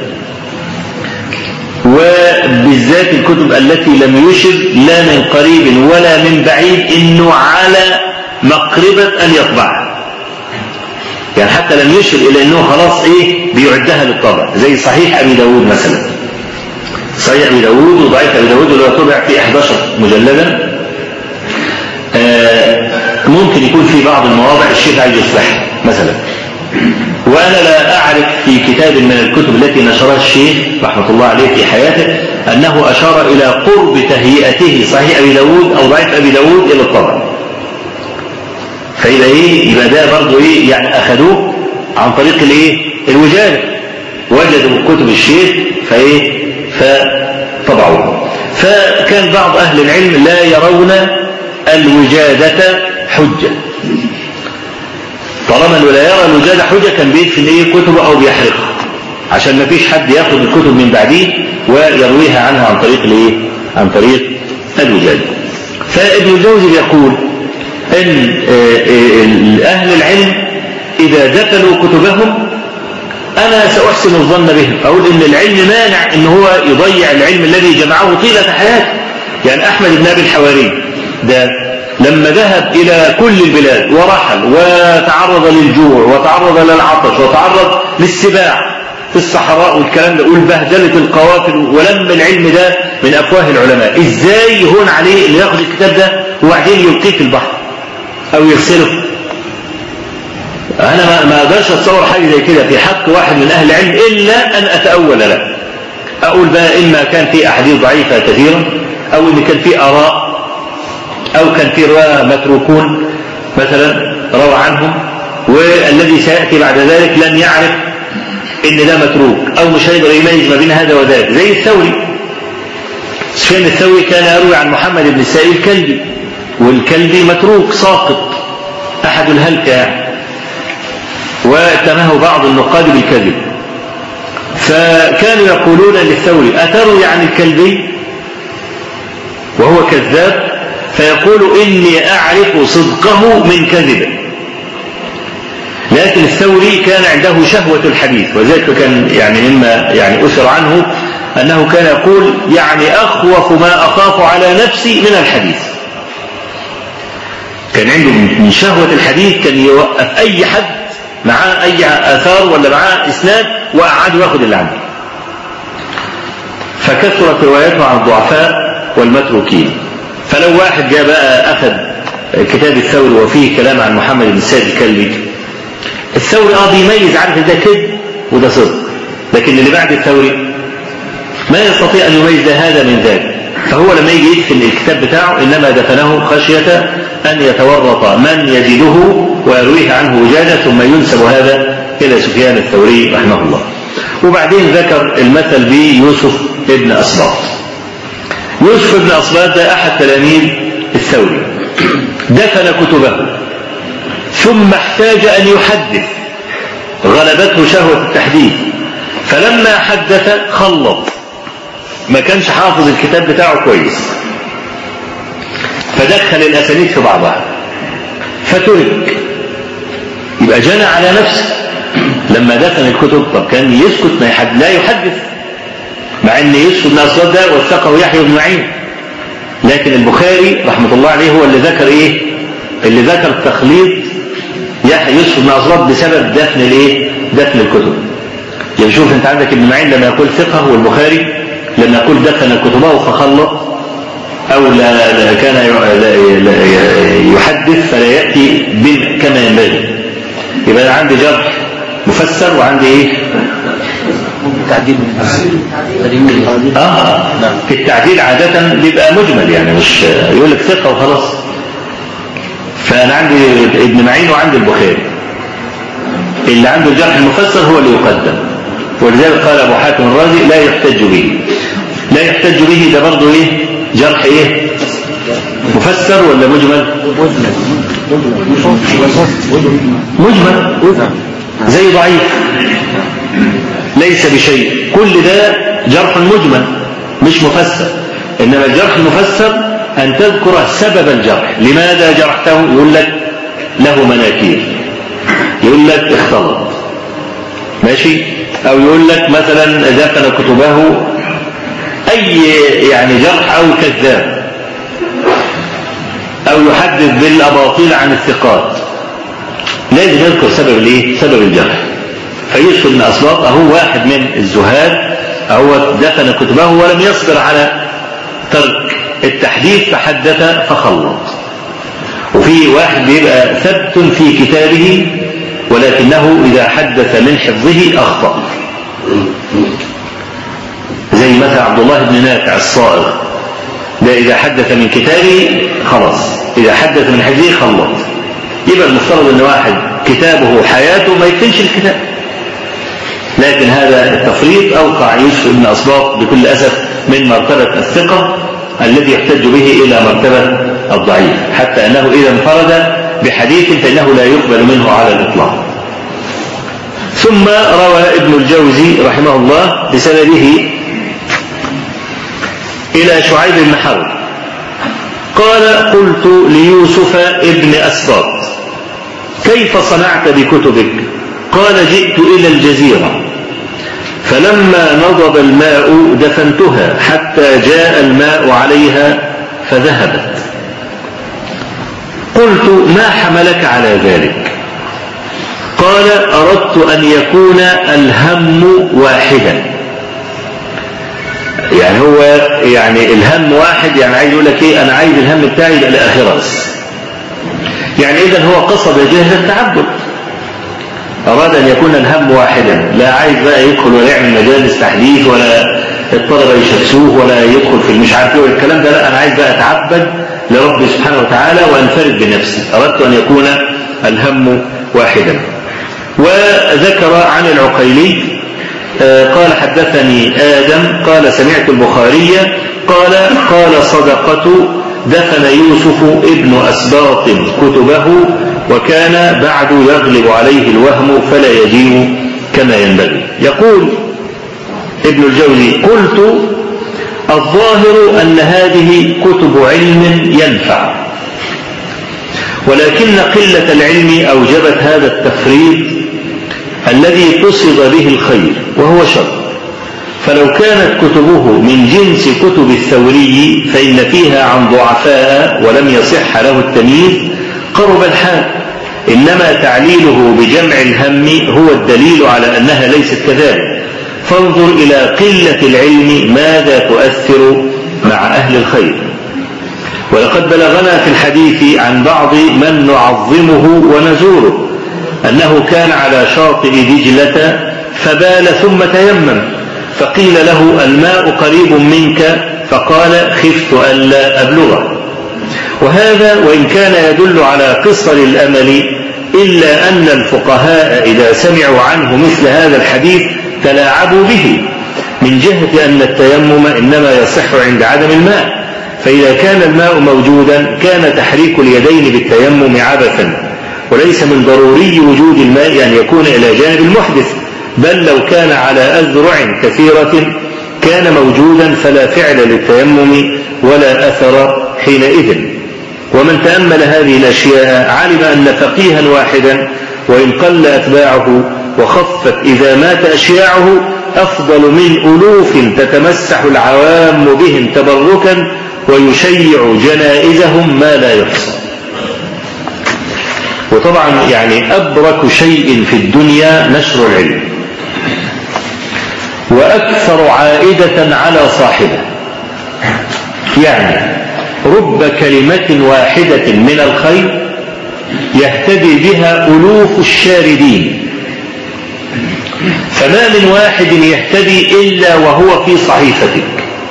وبالذات الكتب التي لم يشر لا من قريب ولا من بعيد انه على مقربة ان يطبعها، يعني حتى لم يشر الى انه خلاص بيعدها للطبع، زي صحيح ابي داود مثلا، صحيح ابي داود وضعيف ابي داود اللي طبع في 11 مجلدا، ممكن يكون في بعض المواضع الشيخ عايز يصلحها مثلا، وأنا لا أعرف في كتاب من الكتب التي نشرها الشيخ رحمة الله عليه في حياته أنه أشار إلى قرب تهيئته صحيح أبي داود أو ضعيف أبي داود إلى الطبع. فإذا يبقى ده برضه يعني أخذوه عن طريق الوجادة، وجدوا كتب الشيخ فطبعوه. فكان بعض أهل العلم لا يرون الوجادة حجة، طالما لا يرى الوجادة حجة كان بيدفن كتبه أو بيحرقها، عشان ما فيش حد ياخد الكتب من بعديه ويرويها عنها عن طريق الوجادة. فابن الجوزي يقول ان اهل العلم اذا دفنوا كتبهم انا ساحسن الظن بهم، اقول ان العلم مانع ان هو يضيع العلم الذي جمعه طيلة حياته. يعني احمد بن ابي الحواري ده لما ذهب إلى كل البلاد ورحل وتعرض للجوع وتعرض للعطش وتعرض للسباع في الصحراء والكلام ده والبهدلة القوافل، ولم العلم ده من أفواه العلماء، إزاي يهون عليه اللي ياخذ الكتاب ده وبعدين يلقيه في البحر أو يغسله؟ أنا ما أقدرش أتصور حاجة زي كده في حق واحد من أهل العلم إلا أن أتأول له، أقول بقى إما كان في أحاديث ضعيفة كثيرة، أو إن كان في آراء، أو كان في رواة متروكون مثلا روى عنهم، والذي سيأتي بعد ذلك لن يعرف إن ده متروك، أو مش هيقدر يميز ما بين هذا وذاك، زي الثوري. سفيان الثوري كان يروي عن محمد بن السائب الكلبي، والكلبي متروك ساقط أحد الهلكة يعني، واتهمه بعض النقاد بالكذب، فكانوا يقولون للثوري أتروي عن الكلبي وهو كذاب؟ فيقول إني أعرف صدقه من كذبه. لكن الثوري كان عنده شهوة الحديث، وذلك كان يعني مما يعني أثر عنه أنه كان يقول يعني أخوف ما أخاف على نفسي من الحديث. كان عنده من شهوة الحديث كان يوقف أي حد معاه أي آثار ولا معاه إسناد وقعد ياخد اللي عنده. فكثرت رواياته عن الضعفاء والمتروكين. فلو واحد جاء بقى أخذ كتاب الثوري وفيه كلام عن محمد بن السيد الكلبي، الثوري بيميز، عارف ده كذب وده صدق، لكن اللي بعد الثوري ما يستطيع أن يميز هذا من ذاك. فهو لما يجي يدفن الكتاب بتاعه إنما دفنه خشية أن يتورط من يجده ويرويه عنه وجاجة ثم ينسب هذا إلى سفيان الثوري رحمه الله. وبعدين ذكر المثل بيوسف ابن أسباط. يوسف ابن أسباط ده أحد تلاميذ الثوري، دفن كتبه ثم احتاج أن يحدث، غلبته شهوة التحديث، فلما حدث خلط، ما كانش حافظ الكتاب بتاعه كويس، فدخل الأسانيد في بعضها فترك، يبقى جنى على نفسه لما دفن الكتب. طب كان يسكت لا يحدث، مع ان يوسف بن أسباط ده وثقه يحيى بن معين، لكن البخاري رحمة الله عليه هو اللي ذكر اللي ذكر تخليط يوسف بن أسباط بسبب دفن الكتب. يعني شوف انت عندك ابن معين لما يقول ثقة، والبخاري لما يقول دفن كتبه فخلط أو لا كان يحدث فلا يأتي كما ينبغي. يبقى أنا عندي جرح مفسر وعندي تعديل. في التعديل عادة بيبقى مجمل، يعني مش يقول لك ثقة وخلاص. فأنا عندي ابن معين وعندي البخاري، اللي عنده الجرح المفسر هو اللي يقدم، ولذلك قال أبو حاتم الرازي لا يحتج به. لا يحتج به ده برضه جرح مفسر ولا مجمل؟ مجمل زي ضعيف ليس بشيء، كل ده جرح مجمل مش مفسر. إنما الجرح المفسر أن تذكر سبب الجرح، لماذا جرحته؟ يقول لك له مناكير، يقول لك اختلط، ماشي، أو يقول لك مثلا دفن كتبه أي يعني جرح أو كذاب، أو يحدث بالأباطيل عن الثقات، لازم يذكر سبب الجرح. فيوسف بن أسباط هو واحد من الزهاد، هو دفن كتبه ولم يصبر على ترك التحديث فحدث فخلط. وفي واحد بيبقى ثبت في كتابه ولكنه إذا حدث من حفظه أخطأ، زي مثلا عبد الله بن نافع الصائغ، ده إذا حدث من كتابه خلاص، إذا حدث من حفظه خلط. يبقى المفترض أن واحد كتابه حياته ما يكتنش الكتاب، لكن هذا التفريط أوقع يوسف بن أسباط بكل أسف من مرتبة الثقة الذي يحتج به إلى مرتبة الضعيف، حتى أنه إذا انفرد بحديث فإنه لا يقبل منه على الإطلاق. ثم روى ابن الجوزي رحمه الله بسنده إلى شعيب بن حرب قال قلت ليوسف ابن أسباط كيف صنعت بكتبك؟ قال جئت إلى الجزيرة فلما نضب الماء دفنتها حتى جاء الماء عليها فذهبت. قلت ما حملك على ذلك؟ قال أردت أن يكون الهم واحدا. يعني هو الهم واحد، يعني عايز يقول لك أنا عايز الهم بتاعي يبقى الآخرة بس. يعني إذا هو قصد جهة التعبد، أراد أن يكون الهم واحدا، لا عايز بقى يدخل ولا يعمل مجالس تحديث ولا الطلبة يشخصوه ولا يدخل في المش عارف ايه والكلام ده، لا أنا عايز بقى أتعبد لرب سبحانه وتعالى وأنفرد بنفسي. أردت أن يكون الهم واحدا. وذكر عن العقيلي قال حدثني آدم قال سمعت البخاري قال صدقة دفن يوسف ابن أسباط كتبه وكان بعد يغلب عليه الوهم فلا يجيء كما ينبغي. يقول ابن الجوزي قلت الظاهر أن هذه كتب علم ينفع، ولكن قلة العلم أوجبت هذا التفريط الذي قصد به الخير وهو شر. فلو كانت كتبه من جنس كتب الثوري فإن فيها عن ضعفاء ولم يصح له التمييز، قرب الحال، إنما تعليله بجمع الهم هو الدليل على أنها ليست كذلك. فانظر إلى قلة العلم ماذا تؤثر مع أهل الخير. ولقد بلغنا في الحديث عن بعض من نعظمه ونزوره أنه كان على شاطئ دجلة فبال ثم تيمم، فقيل له الماء قريب منك فقال خفت ألا أبلغه. وهذا وإن كان يدل على قصر الأمل إلا أن الفقهاء إذا سمعوا عنه مثل هذا الحديث تلاعبوا به، من جهة أن التيمم إنما يصح عند عدم الماء، فإذا كان الماء موجودا كان تحريك اليدين بالتيمم عبثا، وليس من ضروري وجود الماء أن يكون إلى جانب المحدث، بل لو كان على أذرع كثيرة كان موجودا فلا فعل للتيمم ولا أثر حينئذ. ومن تأمل هذه الأشياء علم أن فقيها واحدا وإن قل أتباعه وخفت إذا مات أشياعه أفضل من ألوف تتمسح العوام بهم تبركا ويشيع جنائزهم ما لا يحصى. وطبعا يعني أبرك شيء في الدنيا نشر العلم، وأكثر عائدة على صاحبه. يعني رب كلمة واحدة من الخير يهتدي بها ألوف الشاردين، فما من واحد يهتدي إلا وهو في صحيفتك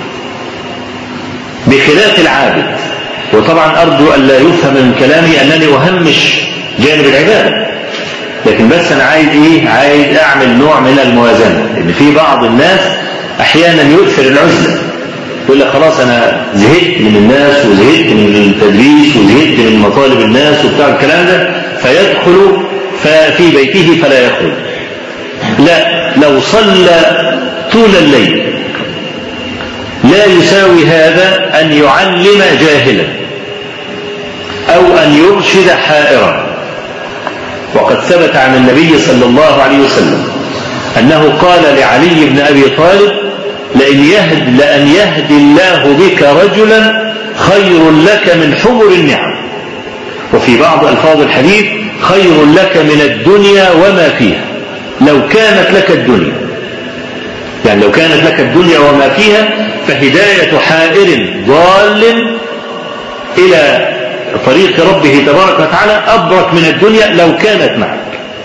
بخلاف العابد. وطبعا أرجو أن لا يفهم من كلامي أنني أهمش جانب العبادة، لكن بس أنا عايز أعمل نوع من الموازنة، إن في بعض الناس أحيانا يؤثر العزلة، يقول لك خلاص أنا زهقت من الناس وزهقت من التدريس وزهقت من مطالب الناس وبتاع الكلام ده، فيدخل في بيته فلا يخرج. لا، لو صلى طول الليل لا يساوي هذا أن يعلم جاهلا أو أن يرشد حائرا. وقد ثبت عن النبي صلى الله عليه وسلم أنه قال لعلي بن أبي طالب لأن يهدي الله بك رجلا خير لك من حمر النعم. وفي بعض ألفاظ الحديث خير لك من الدنيا وما فيها، لو كانت لك الدنيا، يعني لو كانت لك الدنيا وما فيها، فهداية حائر ضال إلى طريق ربه تبارك وتعالى أبرك من الدنيا لو كانت معك.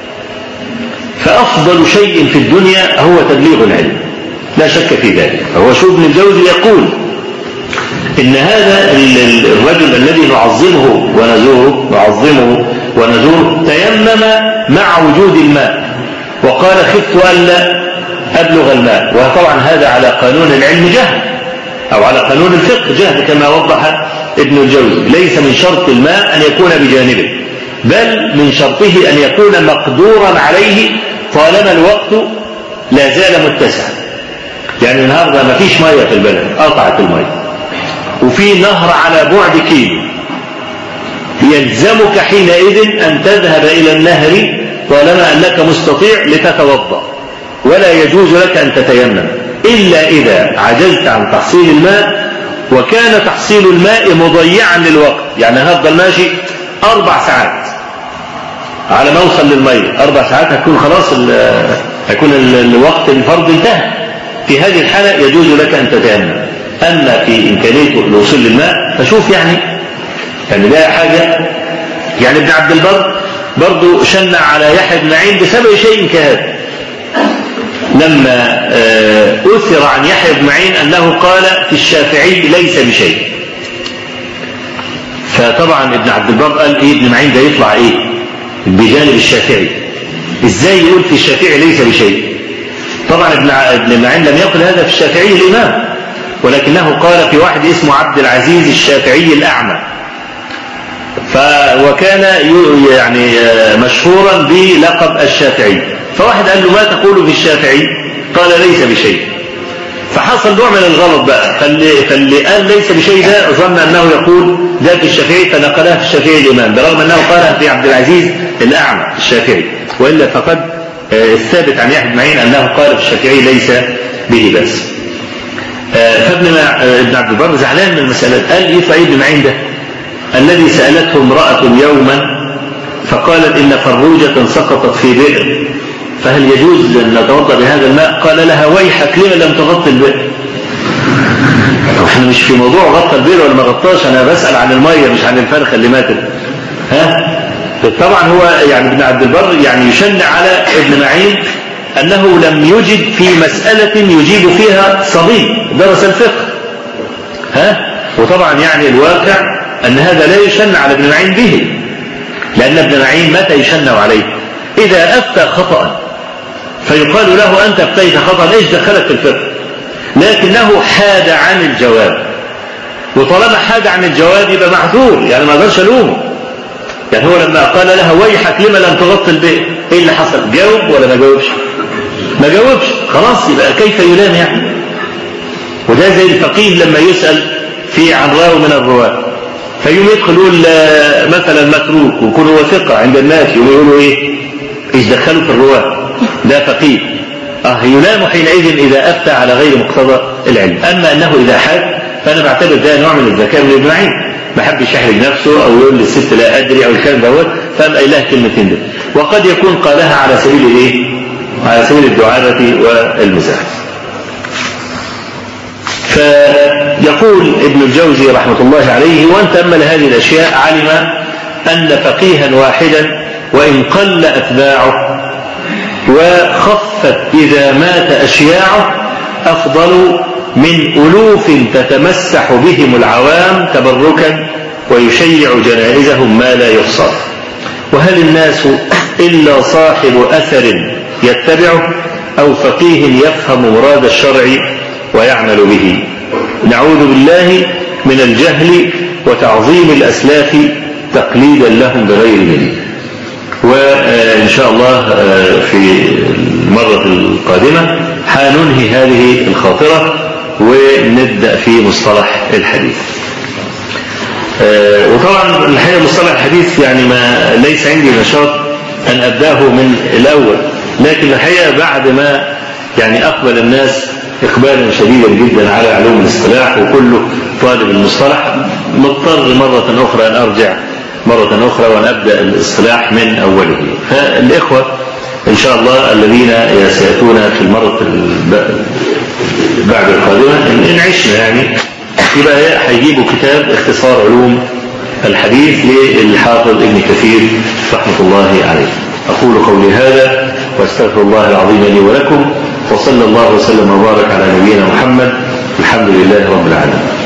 فأفضل شيء في الدنيا هو تبليغ العلم، لا شك في ذلك. هو شو ابن الجوزي يقول إن هذا الرجل الذي نعظمه ونزوره تيمم مع وجود الماء وقال خفت ألا أبلغ الماء. وطبعا هذا على قانون العلم جهل، أو على قانون الفقه جهل كما وضح ابن الجوزي. ليس من شرط الماء أن يكون بجانبه، بل من شرطه أن يكون مقدورا عليه طالما الوقت لا زال متسعا. يعني النهارده ما فيش مية في البلد، قطعت المية، وفي نهر على بعد كيلو، يلزمك حينئذ أن تذهب إلى النهر طالما أنك مستطيع لتتوضأ، ولا يجوز لك أن تتيمم إلا إذا عجزت عن تحصيل الماء، وكان تحصيل الماء مضيعا للوقت. يعني هفضل ماشي 4 ساعات على ما أوصل للمية، 4 ساعات هتكون خلاص هيكون الوقت الفرض انتهى. في هذه الحالة يجوز لك أن تتيمم. أما في إمكانية الوصول للماء فشوف يعني ده حاجة. يعني ابن عبد البر برضو شنع على يحيى بن معين بسبب شيء كهذا، لما أثر عن يحيى بن معين أنه قال في الشافعي ليس بشيء. فطبعا ابن عبد البر قال ابن معين ده يطلع بجانب الشافعي، ازاي يقول في الشافعي ليس بشيء؟ طبعا ابن معين لم يقل هذا في الشافعي الإمام، ولكنه قال في واحد اسمه عبد العزيز الشافعي الأعمى، وكان يعني مشهورا بلقب الشافعي. فواحد قال له ما تقول في الشافعي؟ قال ليس بشيء. فحصل نوع من الغلط بقى، فاللي قال ليس بشيء ده ظن أنه يقول ده في الشافعي فنقلها في الشافعي الإمام، برغم أنه قالها في عبد العزيز الأعمى الشافعي، وإلا فقد الثابت عن يحيى بن معين أنه قال في الشافعي ليس به بأس. فابن عبد البر زعلان من المسألة، قال يطلع ابن معين ده الذي سألته امرأة يوما فقالت إن فروجة سقطت في بئر فهل يجوز أن نتوضأ بهذا الماء؟ قال لها ويحك لما لم تغطي البئر. احنا مش في موضوع غطى البئر ولا ما غطاش، انا بسأل عن المية مش عن الفرخة اللي ماتت. طبعا هو يعني ابن عبد البر يعني يشنع على ابن معين أنه لم يجد في مسألة يجيب فيها صبي درس الفقه. وطبعا يعني الواقع أن هذا لا يشنع على ابن معين به، لأن ابن معين متى يشنع عليه؟ إذا أفتى خطأ فيقال له أنت أفتيت خطأ إيش دخلت في الفقه، لكنه حاد عن الجواب، وطالما حاد عن الجواب يبقى معذور، يعني ما قدرش ألومه. يعني هو لما قال لها ويحك لما لم تغطي البئر ايه اللي حصل؟ جاوب ولا ما جاوبش؟ ما جاوبش، خلاص يبقى كيف يلام يعني؟ وده زي الفقيه لما يسأل في عن راوي من الرواة فيوم يدخل يقول مثلا متروك ويكون هو ثقة عند الناس، يوم يقولوا ايش دخلوا في الرواة؟ ده فقيه يلام حينئذ إذا أفتى على غير مقتضى العلم. أما أنه إذا حاد فأنا بعتبر ده نوع من الذكاء من ابن معين، ما حبش يحرج نفسه أو يقول للست لا أدري أو الكلام دوت، فأبقى لها كلمتين دول، وقد يكون قالها على سبيل الإيه؟ على سبيل الدعابة والمزاح. فيقول ابن الجوزي رحمة الله عليه وأن تأمل هذه الأشياء علم أن فقيها واحدا وإن قل أتباعه وخفت إذا مات أشياعه أفضل من ألوف تتمسح بهم العوام تبركا ويشيع جنائزهم ما لا يحصى. وهل الناس إلا صاحب أثر يتبعه أو فقيه يفهم مراد الشرع ويعمل به؟ نعوذ بالله من الجهل وتعظيم الأسلاف تقليدا لهم بغير دليل. وإن شاء الله في المرة القادمة حننهي هذه الخاطرة ونبدأ في مصطلح الحديث. وطبعا الحقيقة مصطلح الحديث يعني ما ليس عندي نشاط أن أبداه من الأول، لكن الحقيقة بعد ما يعني أقبل الناس إقبالا شديدا جدا على علوم الاصطلاح وكله طالب المصطلح مضطر مرة أخرى أن أرجع مرة أخرى وأن أبدأ الاصطلاح من أوله. فالإخوة إن شاء الله الذين سيأتون في المرة بعد القادمة إن عشنا يعني يبقى هيجيبوا كتاب اختصار علوم الحديث للحافظ ابن كثير رحمة الله عليه. أقول قولي هذا واستغفر الله العظيم لي ولكم، وصلى الله وسلم وبارك على نبينا محمد. الحمد لله رب العالمين.